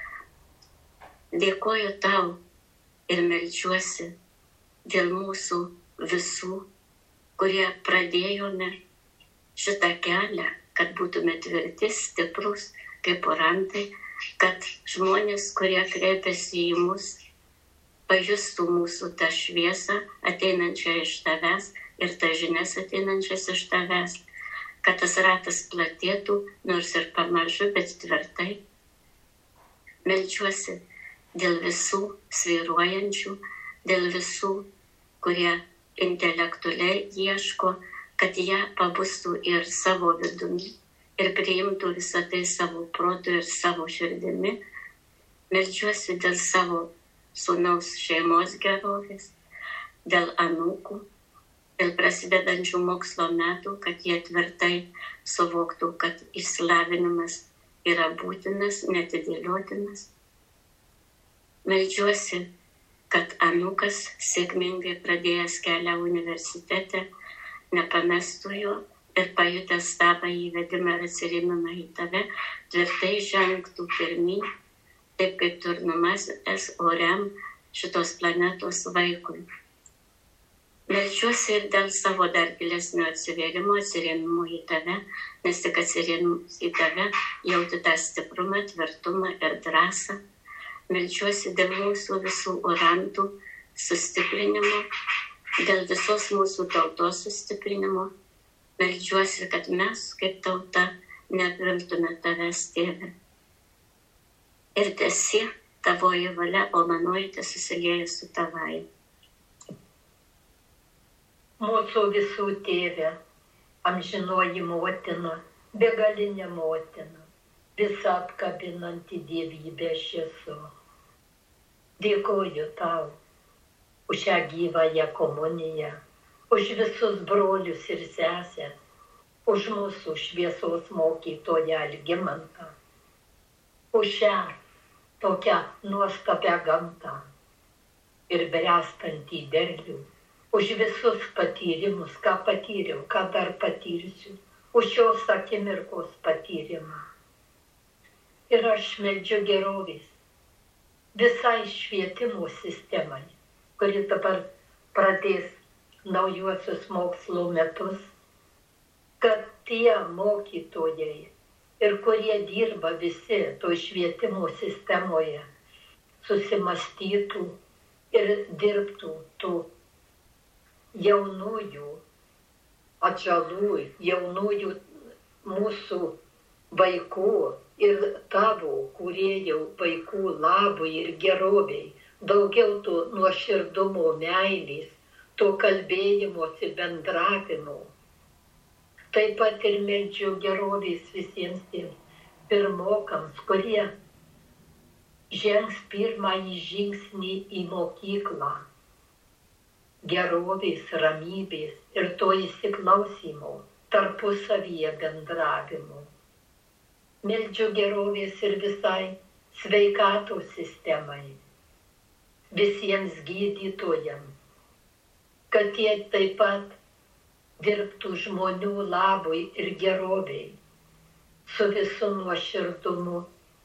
Dėkoju tau ir meldžiuosi dėl mūsų visų, kurie pradėjome šitą kelią, kad būtume tvirti, stiprus, kaip orantai, kad žmonės, kurie kreipiasi į mus, pajustų mūsų tą šviesą ateinančią iš tavęs ir tas žinias ateinančias iš tavęs, kad tas ratas platėtų, nors ir pamažu, bet tvirtai. Meldžiuosi dėl visų svyruojančių, dėl visų, kurie intelektualiai ieško, kad jie pabustų ir savo vidumi ir priimtų visą tai savo protu ir savo širdimi. Meldžiuosi dėl savo sūnaus šeimos gerovės, dėl anūkų, dėl prasidedančių mokslo metų, kad jie tvirtai suvoktų, kad išsilavinimas yra būtinas, neatidėliotinas. Meldžiuosi, kad anūkas sėkmingai pradėjęs kelią universitete nepamestų jo ir pajutęs tavo įvedimą ir atsirėmimą į tave, tvirtai žengtų pirmyn, taip kaip tu ir numatęs oriam šitos planetos vaikui. Meldžiuosi ir dėl savo dar gilesnio atsivėrimo, atsirėmimo į tave, nes tik atsirėmimus į tave jauti tą stiprumą, tvirtumą ir drąsą. Meldžiuosi dėl mūsų visų orantų sustiprinimo, dėl visos mūsų tautos sustiprinimo. Meldžiuosi, kad mes, kaip tauta, neapviltume tavęs, Tėve. Ir tesie tavoji valia, o manoji tesusilieja su tavai. Mūsų visų Tėve, amžinoji motina, begalinė motina, visą apkabinanti dievybę aš esu. Dėkoju tau už šią gyvąją komuniją, už visus brolius ir sesės, už mūsų šviesos mokytoją Algimantą, už šią tokią nuostabią gamtą ir bręstantį derlių, už visus patyrimus, ką patyriau, ką dar patyrsiu, už šios akimirkos patyrimą. Ir aš meldžiu gerovės visai švietimo sistemai, kuri dabar pradės naujuosius mokslo metus, kad tie mokytojai ir kurie dirba visi to švietimo sistemoje susimastytų ir dirbtų tų jaunųjų atžalų, jaunųjų mūsų vaikų ir tavo, kūrėjau, vaikų labui ir geroviai, daugiau to nuoširdumo, meilės, to kalbėjimosi, bendravimo. Taip pat ir meldžiu gerovės visiems tiems pirmokams, kurie žengs pirmąjį žingsnį į mokyklą. Gerovės, ramybės ir to įsiklausimo, tarpusavyje bendravimo. Meldžiu gerovės ir visai sveikatos sistemai, visiems gydytojams, kad jie taip pat dirbtų žmonių labui ir geroviai, su visu nuoširdumu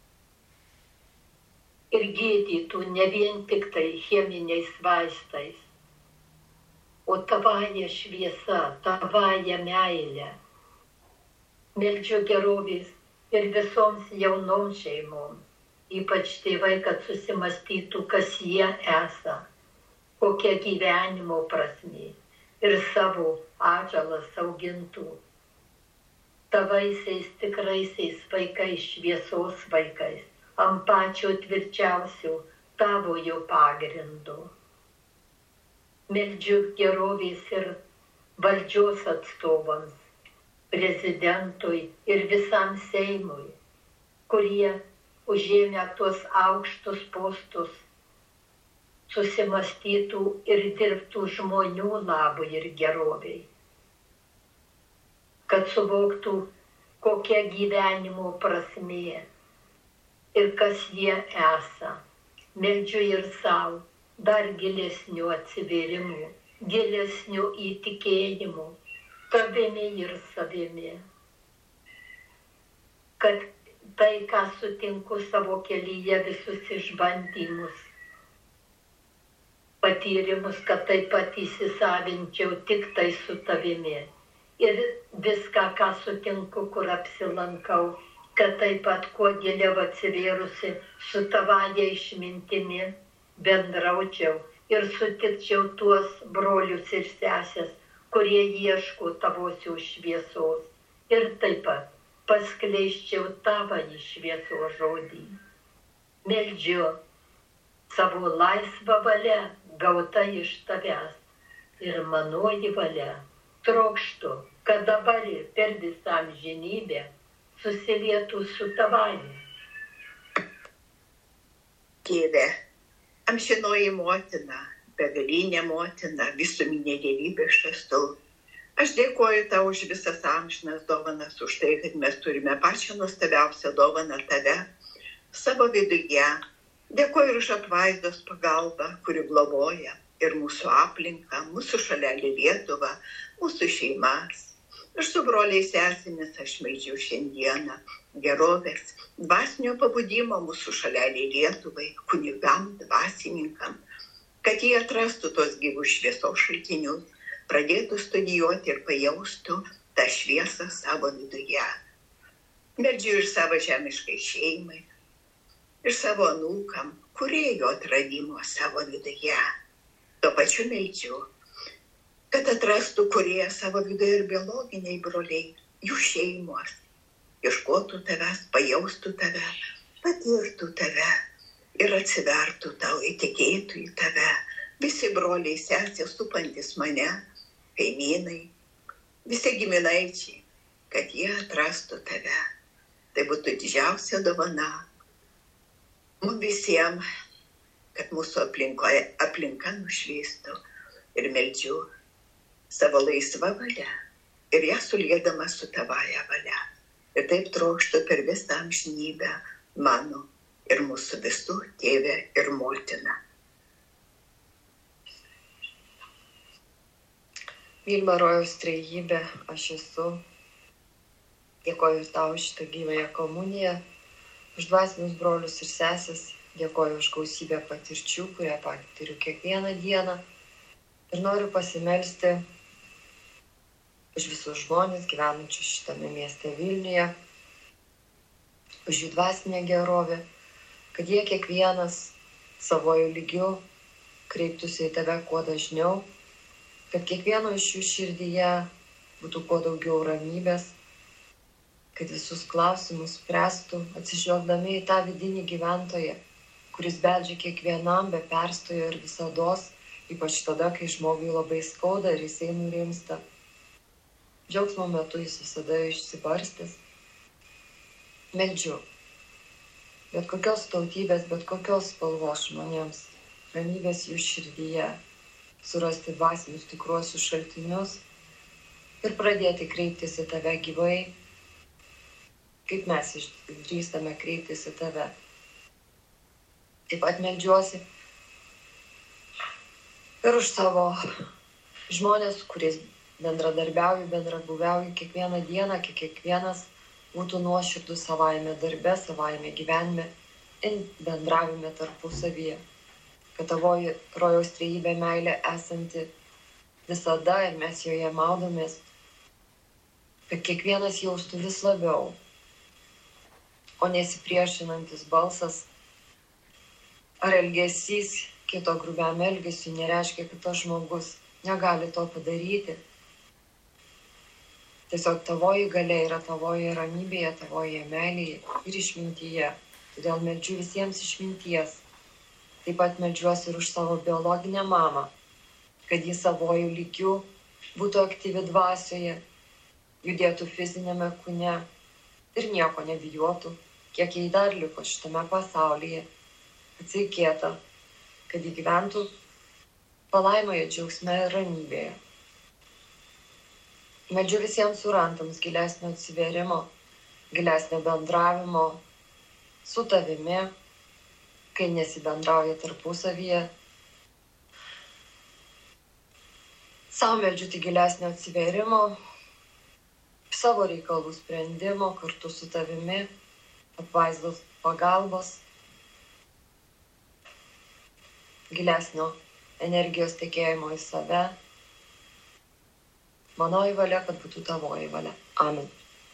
ir gydytų ne vien tik tai cheminiais vaistais, o tavąją šviesą, tavąją meilę. Meldžiu gerovės ir visoms jaunoms šeimoms, ypač tėvai, kad susimastytų, kas jie esą, kokia gyvenimo prasmė ir savo atžalas augintų. Tavaisiais tikraisiais vaikais, šviesos vaikais, ant pačio tvirčiausio tavojo pagrindo. Meldžiu gerovės ir valdžios atstovams, prezidentui ir visam Seimui, kurie užėmę tuos aukštus postus, susimastytų ir dirbtų žmonių labui ir geroviai. Kad suvoktų, kokia gyvenimo prasmė ir kas jie esą. Meldžiu ir savo dar gilesnių atsivėrimų, gilesnių įtikėjimų, tavimi ir savimi. Kad tai, ką sutinku savo kelyje, visus išbandymus, patyrimus, kad taip pat įsisavinčiau tik tai su tavimi. Ir viską, ką sutinku, kur apsilankau, kad taip pat kuo giliau atsivėrusi su tavaja išmintimi bendraučiau ir sutikčiau tuos brolius ir sesės, kurie ieško tavosios šviesos. Ir taip pat paskleisčiau tavąjį šviesos žodį. Meldžiu savo laisvą valią gauta iš tavęs ir manoji valia trokštu, kad dabar ir per visą amžinybę susilietų su tavimi. Tėve, amžinoji motina, begalinė motina, visuminė dievybė šestu. Aš dėkoju tau už visas amžinas dovanas, už tai, kad mes turime pačią nuostabiausią dovaną tave savo viduje. Dėkoju ir už apvaizdos pagalbą, kuri globoja ir mūsų aplinką, mūsų šalelį Lietuvą, mūsų šeimas. Ir su broliais sesėmis aš meldžiu šiandieną gerovės, dvasinio pabudimo mūsų šalelį Lietuvai, kunigam, dvasininkam, kad jie atrastų tos gyvus šviesos šaltinius, pradėtų studijuoti ir pajaustų tą šviesą savo viduje. Meldžiu ir savo žemiškai šeimai, ir savo anūkam, kūrėjo atradimo savo viduje. Tuo pačiu meldžiu, kad atrastų kūrėją savo viduje ir biologiniai broliai, jų šeimos, ieškotų tavęs, pajaustų tave, patirtų tave ir atsivertų tau, įtikėtų į tave. Visi broliai, sesės, supantis mane, kaimynai, visi giminaičiai, kad jie atrastų tave. Tai būtų didžiausia dovana mums visiems, kad mūsų aplinkoje, aplinka nušviestų. Ir meldžiu savo laisvą valią ir ją suliedama su tavąja valia. Ir taip trokštų per visą amžinybę mano ir mūsų visų tėvę ir motiną. Mylima rojaus trejybė, aš esu. Dėkoju tau šitą gyvąją komuniją, už dvasinius brolius ir sesės, dėkoju už gausybę patirčių, kurią patiriu kiekvieną dieną. Ir noriu pasimelsti už visus žmonės gyvenančius šitame mieste Vilniuje, už jų dvasinę gerovę, kad jie kiekvienas savojų lygiu kreiptųsi į tave kuo dažniau, kad kiekvieno iš jų širdyje būtų kuo daugiau ramybės, kad visus klausimus spręstų, atsižvelgdami į tą vidinį gyventoją, kuris beldžia kiekvienam be perstojo ir visados, ypač tada, kai žmogui labai skauda ir jisai nurimsta. Džiaugsmo metu jis visada išsibarstęs. Meldžiu. Bet kokios tautybės, bet kokios spalvos žmonėms, ramybės jų širdyje, surasti dvasinius tikruosius šaltinius ir pradėti kreiptis į tave gyvai, kaip mes išdrįstame kreiptis į tave. Taip pat meldžiuosi ir už savo žmonės, kuriais bendradarbiauju, bendrabuviauju kiekvieną dieną, kiek kiekvienas būtų nuoširdus savaime darbe, savaime gyvenime ir bendravime tarpusavyje. Kad tavoji rojaus trejybė meilė esanti visada ir mes joje maudomės, kad kiekvienas jaustų vis labiau, o nesipriešinantis balsas ar elgesys kito grubiam elgesiui nereiškia, kad tas žmogus negali to padaryti. Tiesiog tavoji galia yra tavoje ramybėje, tavoje meilėje ir išmintyje. Todėl meldžiu visiems išminties. Taip pat meldžiuosi ir už savo biologinę mamą, kad ji savojų lygių būtų aktyvi dvasioje, judėtų fizinėme kūne ir nieko nebijotų, kiek jai dar liko šitame pasaulyje, atsaikėta, kad ji gyventų palaimoje, džiaugsme ir ramybėje. Meldžiu visiems surantams gilesnio atsivėrimo, gilesnio bendravimo su tavimi, kai nesibendrauja tarpusavyje. Sau meldžiu tik gilesnio atsivėrimo, savo reikalų sprendimo kartu su tavimi, apvaizdos pagalbos, gilesnio energijos tekėjimo į save. Manoji valia, kad būtų tavoji valia. Amen.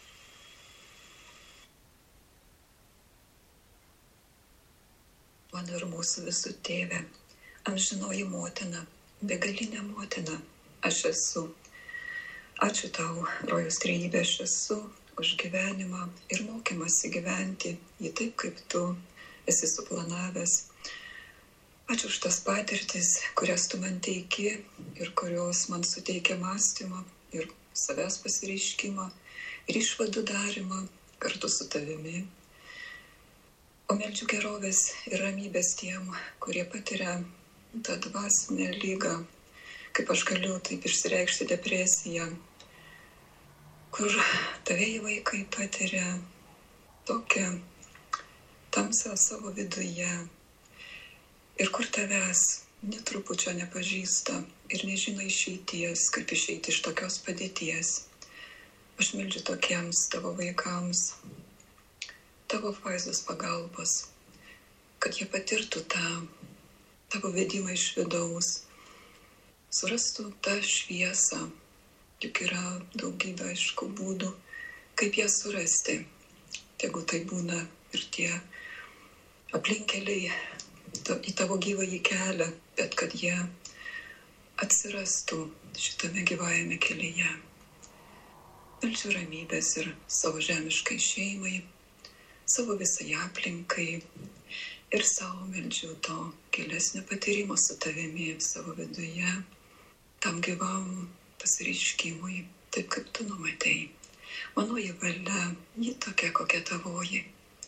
Mano ir mūsų visų tėvė, amžinoji motina, begalinė motina, aš esu. Ačiū tau, rojaus trejybė, aš esu, už gyvenimą ir mokymasi gyventi jį taip, kaip tu esi suplanavęs. Ačiū už tas patirtis, kurias tu man teiki ir kurios man suteikia mąstymą ir savęs pasireiškimą ir išvadų darimą kartu su tavimi. O meldžiu gerovės ir ramybės tiem, kurie patiria tą dvasinę lygą, kaip aš galiu taip išsireikšti, depresiją, kur tavieji vaikai patiria tokią tamsą savo viduje, ir kur tavęs netrupučio nepažįsta ir nežino išeities, kaip išeiti iš tokios padėties. Aš meldžiu tokiems tavo vaikams, tavo apvaizdos pagalbos, kad jie patirtų tą tavo vedimą iš vidaus, surastų tą šviesą, juk yra daugybė aišku būdų, kaip ją surasti. Tegu tai būna ir tie aplinkeliai į tavo gyvąjį kelią, bet kad jie atsirastų šitame gyvajame kelyje. Meldžiu ramybės ir savo žemiškai šeimai, savo visai aplinkai ir savo meldžiu to gilesnio patyrimo su tavimi savo viduje, tam gyvam pasireiškimui, taip kaip tu numatei. Manoji valia, ji tokia, kokia tavoji.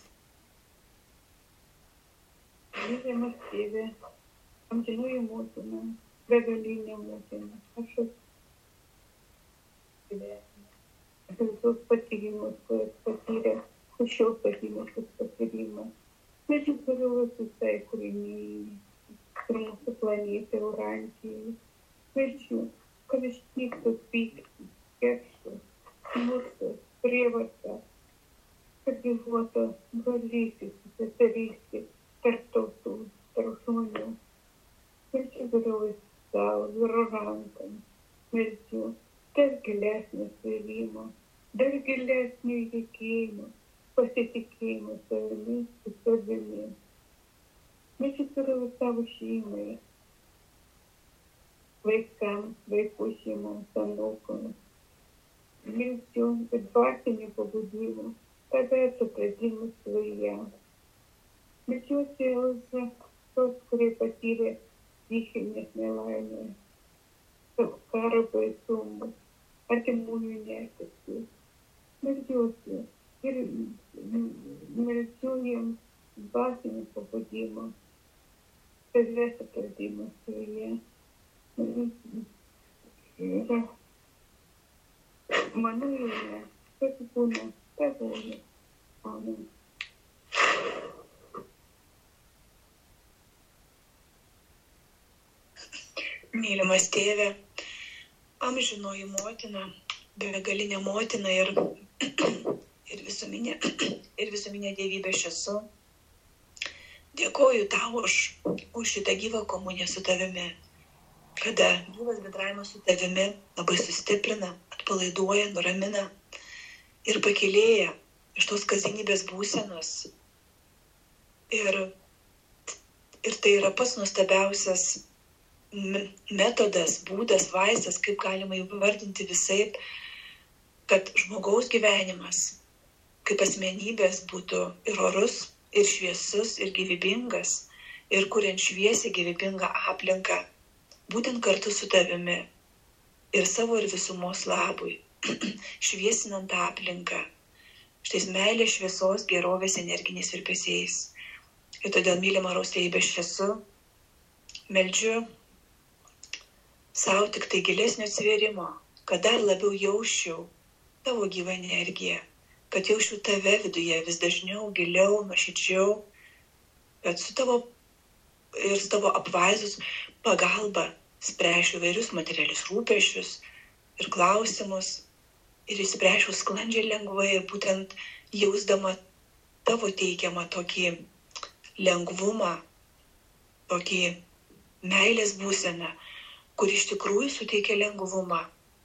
Gerbiamas tėve, amžinoji motina, begalinė motina, aš esu gyvenime. Aš visus patyrimus, kuriuos patyrė, už šios patyrimus patyrimą. Meldžiu toliau visai kūriniai ir mūsų planetė Urantijai. Meldžiu, kad išnyktų pyktis, kerštas, smurtas, prievarta, kad gyvuotų brolystės, seserystės, tarp tautų, tarp žmonių. Meldžiu gerovės sau, vyrankam. Meldžiu dar gilesnio svėrimo, dar gilesnio įtikėjimo, pasitikėjimo savimi ir savimi. Meldžiu gerovės savo šeimai, vaikams, vaikų šeimoms, anūkoms. Milčiu ir dvasinį pabudimą, tavęs atradimus savyje. Milčiuosi už tos, kurie patyrė psichinės nelaimės, karo baisumus, artimųjų netektis. Milčiuosi ir milčiu jiems dvasinį pabudimą, tavęs atradimus savyje. Ir mano eilė, kas būna tavoji. Amen. Mylimas tėve, amžinoji motina, begalinė motina ir, ir, visuminė, ir visuminė dievybė aš esu. Dėkoju tau už, už šitą gyvą komuniją su tavimi, kada gyvas bendravimas su tavimi labai sustiprina, atpalaiduoja, nuramina ir pakylėja iš tos kasdienybės būsenos. Ir, ir tai yra pats nuostabiausias metodas, būdas, vaistas, kaip galima įvardinti visaip, kad žmogaus gyvenimas kaip asmenybės būtų ir orus, ir šviesus, ir gyvybingas, ir kuriant šviesią gyvybingą aplinką, būtent kartu su tavimi ir savo ir visumos labui, šviesinant aplinką, štais meilės, šviesos, gerovės, energiniais virpesiais. Ir todėl, mylima Rojaus aš esu, meldžiu savo tik tai gilesnio atsivėrimo, kad dar labiau jausčiau tavo gyvą energiją, kad jausčiau tave viduje vis dažniau, giliau, nuoširdžiau, bet su tavo ir su tavo apvaizdos pagalba spręšiu vairius materialius rūpesčius ir klausimus ir išspręšiu sklandžiai lengvai ir būtent jausdama tavo teikiamą tokį lengvumą, tokį meilės būseną, kur iš tikrųjų suteikia lengvumą.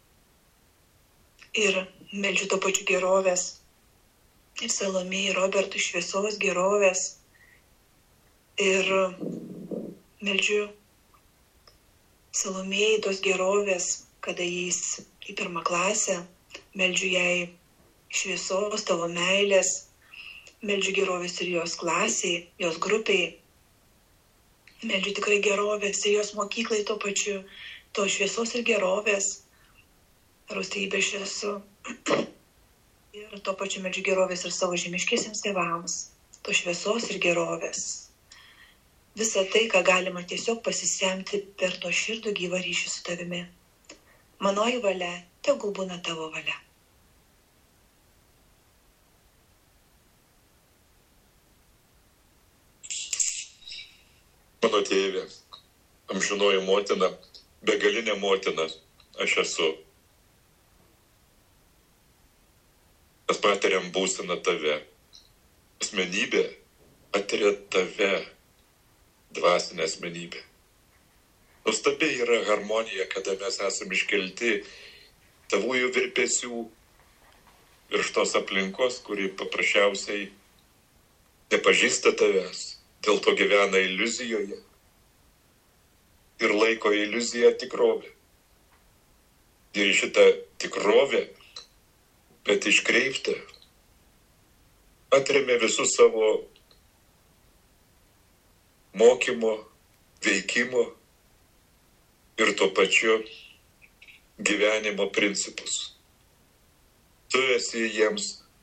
Ir meldžiu to pačiu gerovės ir Salomėjai, Robertui šviesos gerovės. Ir meldžiu Salomėjai tos gerovės, kada jais į pirmą klasę, meldžiu jai šviesos, tavo meilės, meldžiu gerovės ir jos klasiai, jos grupiai, meldžiu tikrai gerovės ir jos mokyklai to pačiu, to šviesos ir gerovės, Rojaus aš esu. Ir to pačiu meldžiu gerovės ir savo žemiškiesiems tėvams, to šviesos ir gerovės. Visą tai, ką galima tiesiog pasisemti per to širdų gyvą ryšį su tavimi. Manoji valia, tegul būna tavo valia. Mano tėvė, amžinoji motina, begalinė motina, aš esu. Mes patiriam būseną tave. Asmenybė patiria tave, dvasinę asmenybę. Nuostabiai yra harmonija, kada mes esame iškelti tavųjų virpesių virš tos aplinkos, kuri paprasčiausiai nepažįsta tavęs, dėl to gyvena iliuzijoje ir laiko iliuziją tikrovę. Ir šitą tikrovę, bet iškreiptą, atremė visus savo mokymo, veikimo ir tuo pačiu gyvenimo principus. Tu esi jiems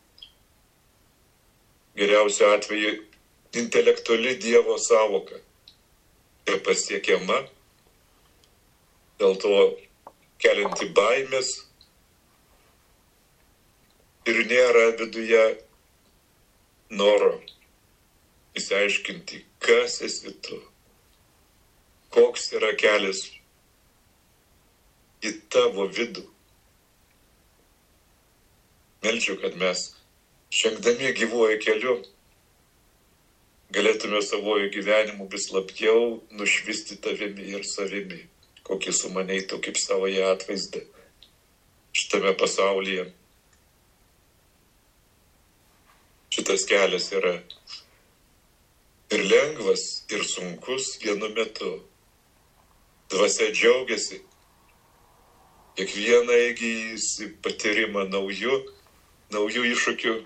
geriausiu atveju intelektuali Dievo sąvoka ir pasiekiama, dėl to kelianti baimės ir nėra viduje noro įsiaiškinti, kas esi tu, koks yra kelias į tavo vidų. Meldžiu, kad mes žengdami gyvuoju keliu galėtume savojo gyvenimu vis labiau nušvisti tavimi ir savimi, kokį sumanei tu kaip savoje atvaizdą šitame pasaulyje. Šitas kelias yra ir lengvas, ir sunkus vienu metu. Dvasia džiaugiasi, kiekvieną įgyjusi patyrimą naujų, naujų iššūkių,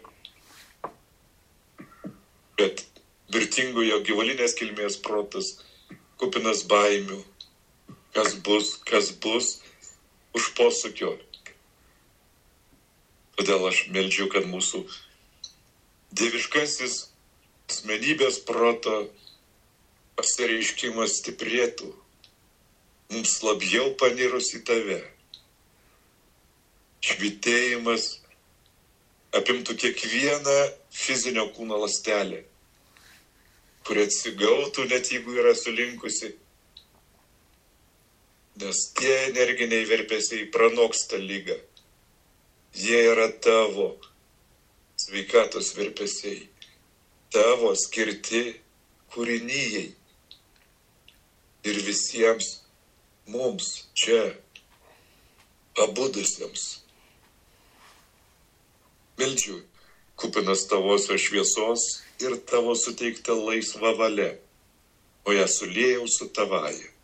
bet virtingojo gyvulinės kilmės protas kupinas baimių, kas bus, kas bus už posūkio. Todėl aš meldžiu, kad mūsų dieviškasis asmenybės proto pasireiškimas stiprėtų, mums labiau panirus į tave. Švitėjimas apimtų kiekvieną fizinio kūno ląstelę, kuri atsigautų, net jeigu yra sulinkusi, nes tie energiniai virpesiai pranoksta lygą. Jie yra tavo sveikatos virpesiai, tavo skirti kūrinijai ir visiems mums čia pabudusiems. Meldžiu, kupinas tavosios šviesos ir tavo suteikta laisva valia, o ją suliejau su tavaja.